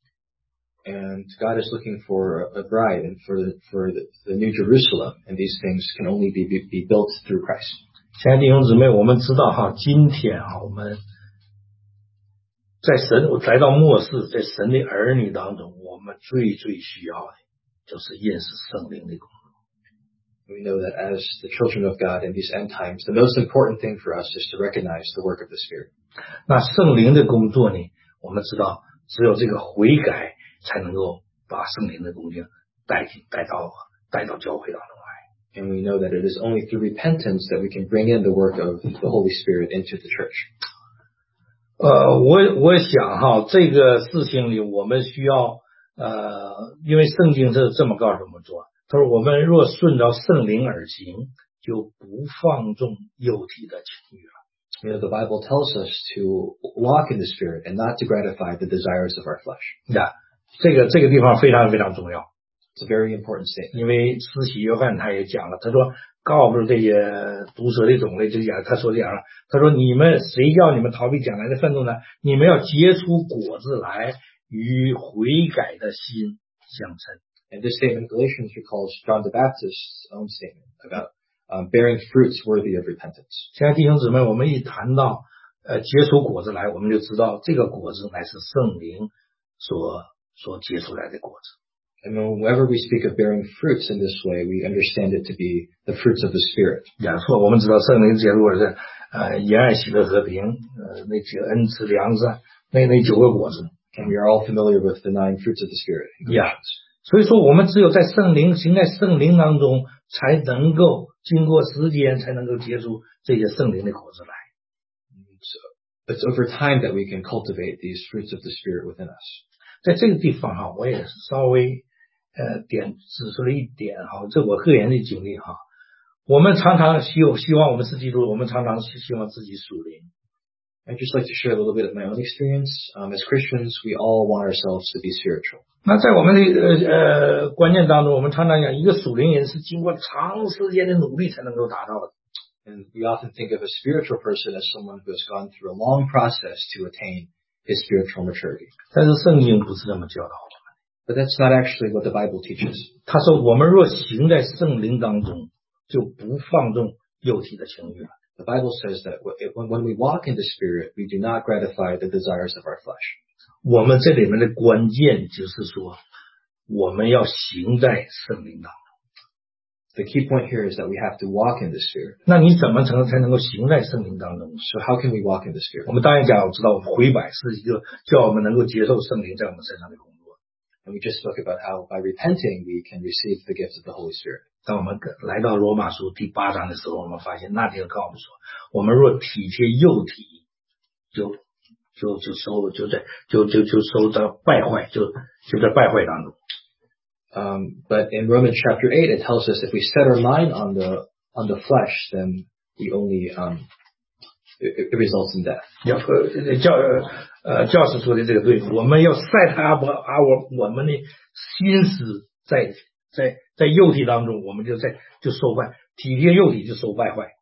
And God is looking for a bride and for the, for the, the new Jerusalem, and these things can only be, be, be built through Christ. 亲爱的弟兄姊妹，我们知道哈，今天啊，我们在神来到末世，在神的儿女当中，我们最最需要的就是认识圣灵的工作。 We know that as the children of God in these end times, the most important thing for us is to recognize the work of the Spirit. 那圣灵的工作呢，我们知道只有这个悔改才能够把圣灵的东西带进带到带到教会当中来。 And we know that it is only through repentance that we can bring in the work of the Holy Spirit into the church. 呃，我我想哈，这个事情里我们需要呃，因为圣经是这么告诉我们说，他说我们若顺着圣灵而行，就不放纵肉体的情欲了。 You know, the Bible tells us to walk in the Spirit and not to gratify the desires of our flesh. 呀，这个这个地方非常非常重要。 It's a very important statement. 因为施洗约翰他也讲了，他说告诉这些毒蛇的种类，就讲他说这样了，他说你们谁叫你们逃避将来的愤怒呢？你们要结出果子来，与悔改的心相称。 And this statement in Galatians recalls John the Baptist's own statement about um, bearing fruits worthy of repentance. 现在弟兄姊妹，我们一谈到呃结出果子来，我们就知道这个果子乃是圣灵所所结出来的果子。 And whenever we speak of bearing fruits in this way, we understand it to be the fruits of the Spirit. 呀，说我们知道圣灵结出的是呃仁爱、喜乐、和平，呃那几个恩慈、良善，那那九个果子。 And we are all familiar with the nine fruits of the Spirit. Yeah. 所以说，我们只有在圣灵行在圣灵当中，才能够经过时间，才能够结出这些圣灵的果子来。 So it's over time that we can cultivate these fruits of the Spirit within us. 在这个地方哈，我也是稍微呃点指出了一点哈，这我个人的经历哈。我们常常希希望我们是基督徒，我们常常希望自己属灵。 I'd just like to share a little bit of my own experience. Um, as Christians, we all want ourselves to be spiritual. 那在我们的呃呃观念当中，我们常常讲，一个属灵人是经过长时间的努力才能够达到的。 And we often think of a spiritual person as someone who has gone through a long process to attain his spiritual maturity. 但是圣经不是这么教导我们。 But that's not actually what the Bible teaches. 他说，我们若行在圣灵当中，就不放纵肉体的情欲了。 The Bible says that when, when we walk in the Spirit, we do not gratify the desires of our flesh. 我们这里面的关键就是说，我们要行在圣灵当中。 The key point here is that we have to walk in the Spirit. 那你怎么才能才能够行在圣灵当中？ So how can we walk in the Spirit? 我们当然讲，我知道悔改是一个叫我们能够接受圣灵在我们身上的工作。 And we just spoke about how by repenting we can receive the gift of the Holy Spirit. 当我们来到罗马书第八章的时候，我们发现那天告诉我们说，我们若体贴肉体，就就就受就在就就就受到败坏，就就在败坏当中。 Um, but in Romans chapter eight, it tells us if we set our mind on the on the flesh, then we only um, it, it results in death. 要呃教呃教师说的这个对，我们要晒他把把我我们的心思在在在肉体当中，我们就在就受败，体贴肉体就受败坏。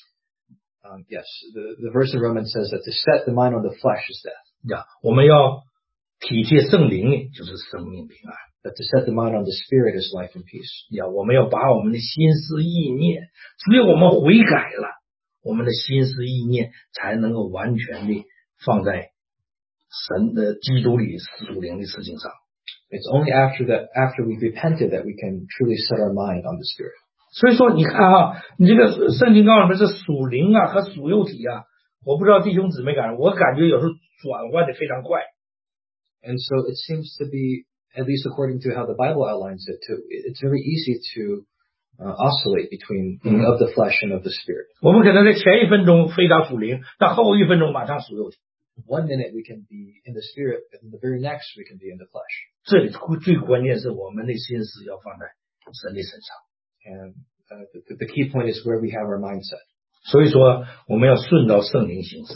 Um, yes, the the verse in Romans says that to set the mind on the flesh is death. 呀，我们要体贴圣灵的，就是生命平安。 But to set the mind on the Spirit is life and peace. 呀，我们要把我们的心思意念，只有我们悔改了，我们的心思意念才能够完全的放在神的基督里属灵的事情上。 It's only after that, after we've repented, that we can truly set our mind on the Spirit. 所以说，你看哈，你这个圣经告诉我们是属灵啊和属肉体啊，我不知道弟兄姊妹感觉，我感觉有时候转换的非常快。 And so it seems to be, at least according to how the Bible outlines it, to, it's very easy to uh, oscillate between being of the flesh and of the Spirit. 我们可能在前一分钟非常属灵，但后一分钟马上属肉体。 One minute we can be in the Spirit, and in the very next we can be in the flesh. 这里最关键是我们的心思要放在神的身上。 And uh, the, the key point is where we have our mindset. 所以说，我们要顺着圣灵行事。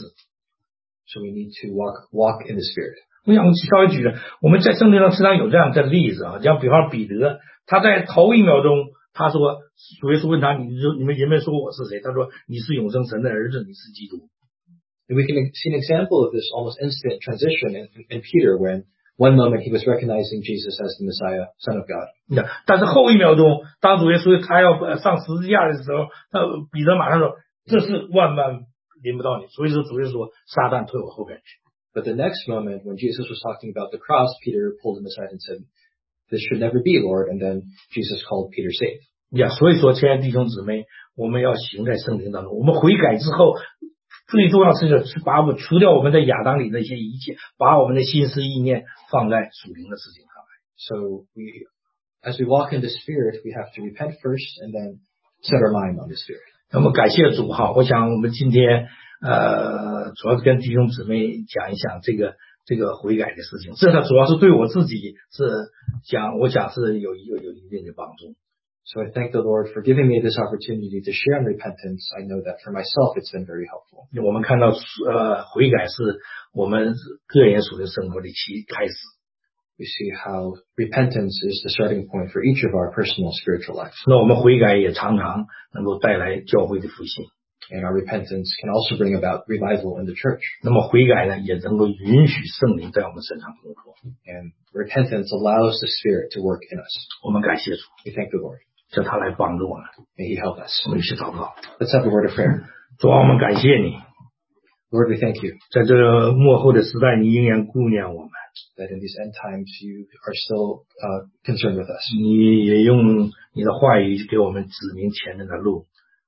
So we need to walk walk in the Spirit. 我想稍微举个，我们在圣经上时常有这样的例子啊，像比方彼得，他在头一秒钟，他说主耶稣问他，你说你们人们说我是谁？他说你是永生神的儿子，你是基督。 And we can see an example of this almost instant transition in, in Peter, when one moment he was recognizing Jesus as the Messiah, Son of God. 但是后一秒钟，当主耶稣他要上十字架的时候，那彼得马上说：“这是万万临不到你。”所以说主耶稣说：“撒旦退我后边去。” But the next moment, when Jesus was talking about the cross, Peter pulled him aside and said, "This should never be, Lord." And then Jesus called Peter safe. 呀，所以说，亲爱的弟兄姊妹，我们要行在圣灵当中。我们悔改之后，最重要的是是把我除掉我们在亚当里那些一切，把我们的心思意念放在属灵的事情上来。 So we, as we walk in the Spirit, we have to repent first and then set our mind on the Spirit. 那么感谢主哈，我想我们今天呃主要是跟弟兄姊妹讲一讲这个这个悔改的事情，这呢主要是对我自己是讲，我想是有有有一定的帮助。 So I thank the Lord for giving me this opportunity to share on repentance. I know that for myself it's been very helpful. 我们看到呃悔改是我们个人属灵生活的起开始。 We see how repentance is the starting point for each of our personal spiritual lives. 那我们悔改也常常能够带来教会的复兴。 And our repentance can also bring about revival in the church. 那么悔改呢，也能够允许圣灵在我们身上工作。 And repentance allows the Spirit to work in us. 我们感谢主， We thank the Lord. 叫他来帮助我们。 May He help us. 我们一起祷告。 Let's have a word of prayer. 主啊，我们感谢你， Lord, we thank you 在这个末后的时代，你仍然顾念我们， that in these end times you are still uh, concerned with us. 你也用你的话语给我们指明前面的路，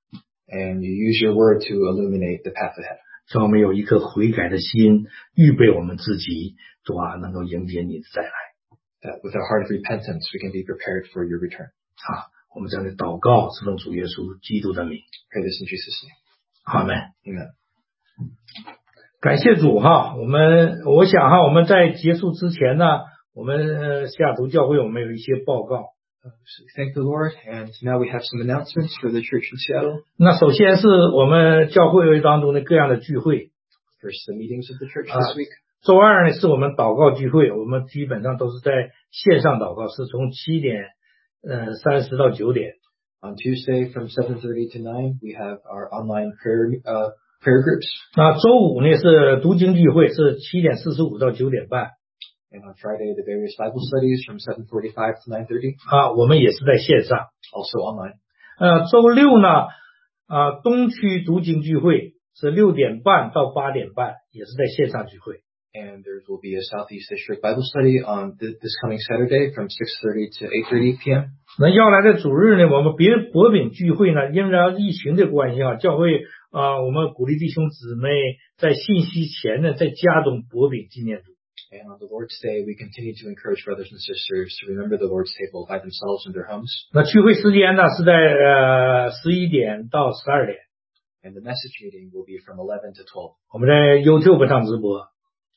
And you use your word to illuminate the path ahead. 让我们有一颗悔改的心，预备我们自己，主啊，能够迎接你的再来。 That with a heart of repentance we can be prepared for your return. 啊，我们这样的祷告是奉主耶稣基督的名， Pray this in Jesus' name. 阿们。 Amen. 感谢主哈，我们我想哈，我们在结束之前呢，我们呃西雅图教会我们有一些报告。 Uh, so thank the Lord, and now we have some announcements for the church in Seattle. 那首先是我们教会当中的各样的聚会。 First, the meetings of the church Uh, this week. 周二呢是我们祷告聚会，我们基本上都是在线上祷告，是从七点呃三十到九点。 On Tuesday from seven thirty to nine, we have our online prayer uh, prayer groups. 那周五呢是读经聚会，是七点四十五到九点半。 And on Friday, the various Bible studies from seven forty-five to nine thirty, 啊，我们也是在线上。 also online. 呃，周六呢，啊东区读经聚会是六点半到八点半，也是在线上聚会。 And there will be a Southeast District Bible study on th- this coming Saturday from six thirty to eight thirty p.m. 那要来的主日呢，我们别博饼聚会呢，因为疫情的关系啊，教会啊、呃，我们鼓励弟兄姊妹在信息前呢，在家中博饼纪念主。 And on the Lord's Day, we continue to encourage brothers and sisters to remember the Lord's table by themselves in their homes. 那聚会时间呢是在呃十一点到十二点， And the message meeting will be from eleven to twelve, 我们在 YouTube 上直播。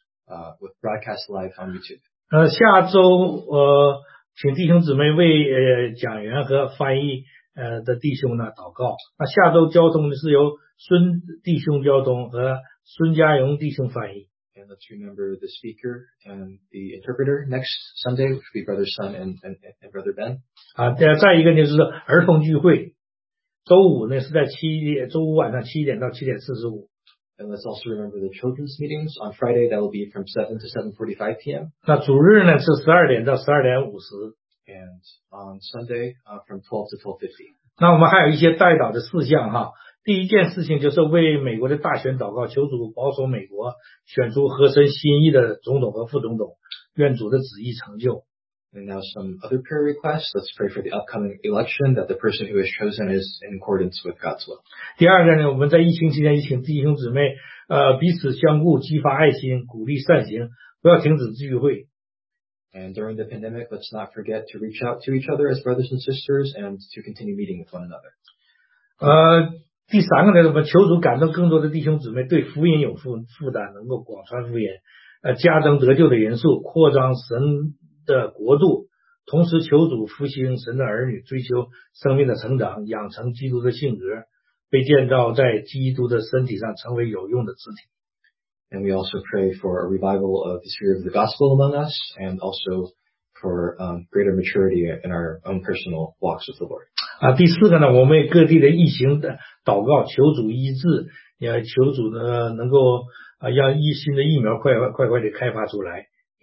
uh, with broadcast live on YouTube. 呃，下周呃，请弟兄姊妹为呃讲员和翻译呃的弟兄呢祷告。那下周交通呢是由孙弟兄交通和孙家荣弟兄翻译。 And let's remember the speaker and the interpreter next Sunday, which will be Brother Sun and, and, and Brother Ben. 啊，再再一个呢就是儿童聚会，周五呢是在七点，周五晚上七点到七点四十五。 And let's also remember the children's meetings. On Friday, that will be from seven to seven forty-five p.m. 那主日呢是十二点到十二点五十。 And on Sunday, uh, from twelve to twelve fifty. 那我们还有一些代祷的事项哈。第一件事情就是为美国的大选祷告，求主保守美国，选出合神心意的总统和副总统，愿主的旨意成就。 And now some other prayer requests. Let's pray for the upcoming election, that the person who is chosen is in accordance with God's will. 第二个呢，我们在疫情期间也请弟兄姊妹呃彼此相顾，激发爱心，鼓励善行，不要停止聚会。 And during the pandemic, let's not forget to reach out to each other as brothers and sisters and to continue meeting with one another. 呃，第三个呢，我们求主感动更多的弟兄姊妹对福音有负负担，能够广传福音，呃，加增得救的人数，扩张神的国度，同时求主复兴神的儿女，追求生命的成长，养成基督的性格，被建造在基督的身体上，成为有用的肢体。 And we also pray for a revival of the spirit of the gospel among us, and also for um, greater maturity in our own personal walks with the Lord. 啊，第四个呢，我们为各地的疫情的祷告，求主医治，也求主呢能够啊让疫新的疫苗快快快快的开发出来。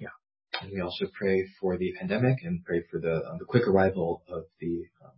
And we also pray for the pandemic and pray for the um, the quick arrival of the um,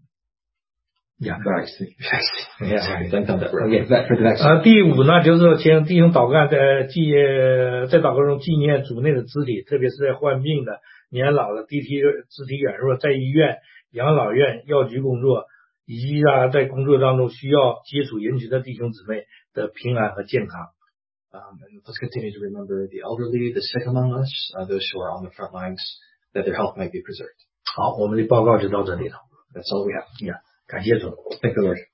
Yeah. vaccine. Yeah. Sorry, I found that word. Okay, that for the vaccine. 呃，第五呢，就是请弟兄祷告在纪在祷告中纪念主内的肢体，特别是在患病的、年老的、肢体肢体软弱，在医院、养老院、药局工作，以及啊在工作当中需要接触人群的弟兄姊妹的平安和健康。 Um, and let's continue to remember the elderly, the sick among us, uh, those who are on the front lines, that their health might be preserved. 好，我们的报告就到这里了。 That's all we have. 呀，感谢主。 Thank the Lord.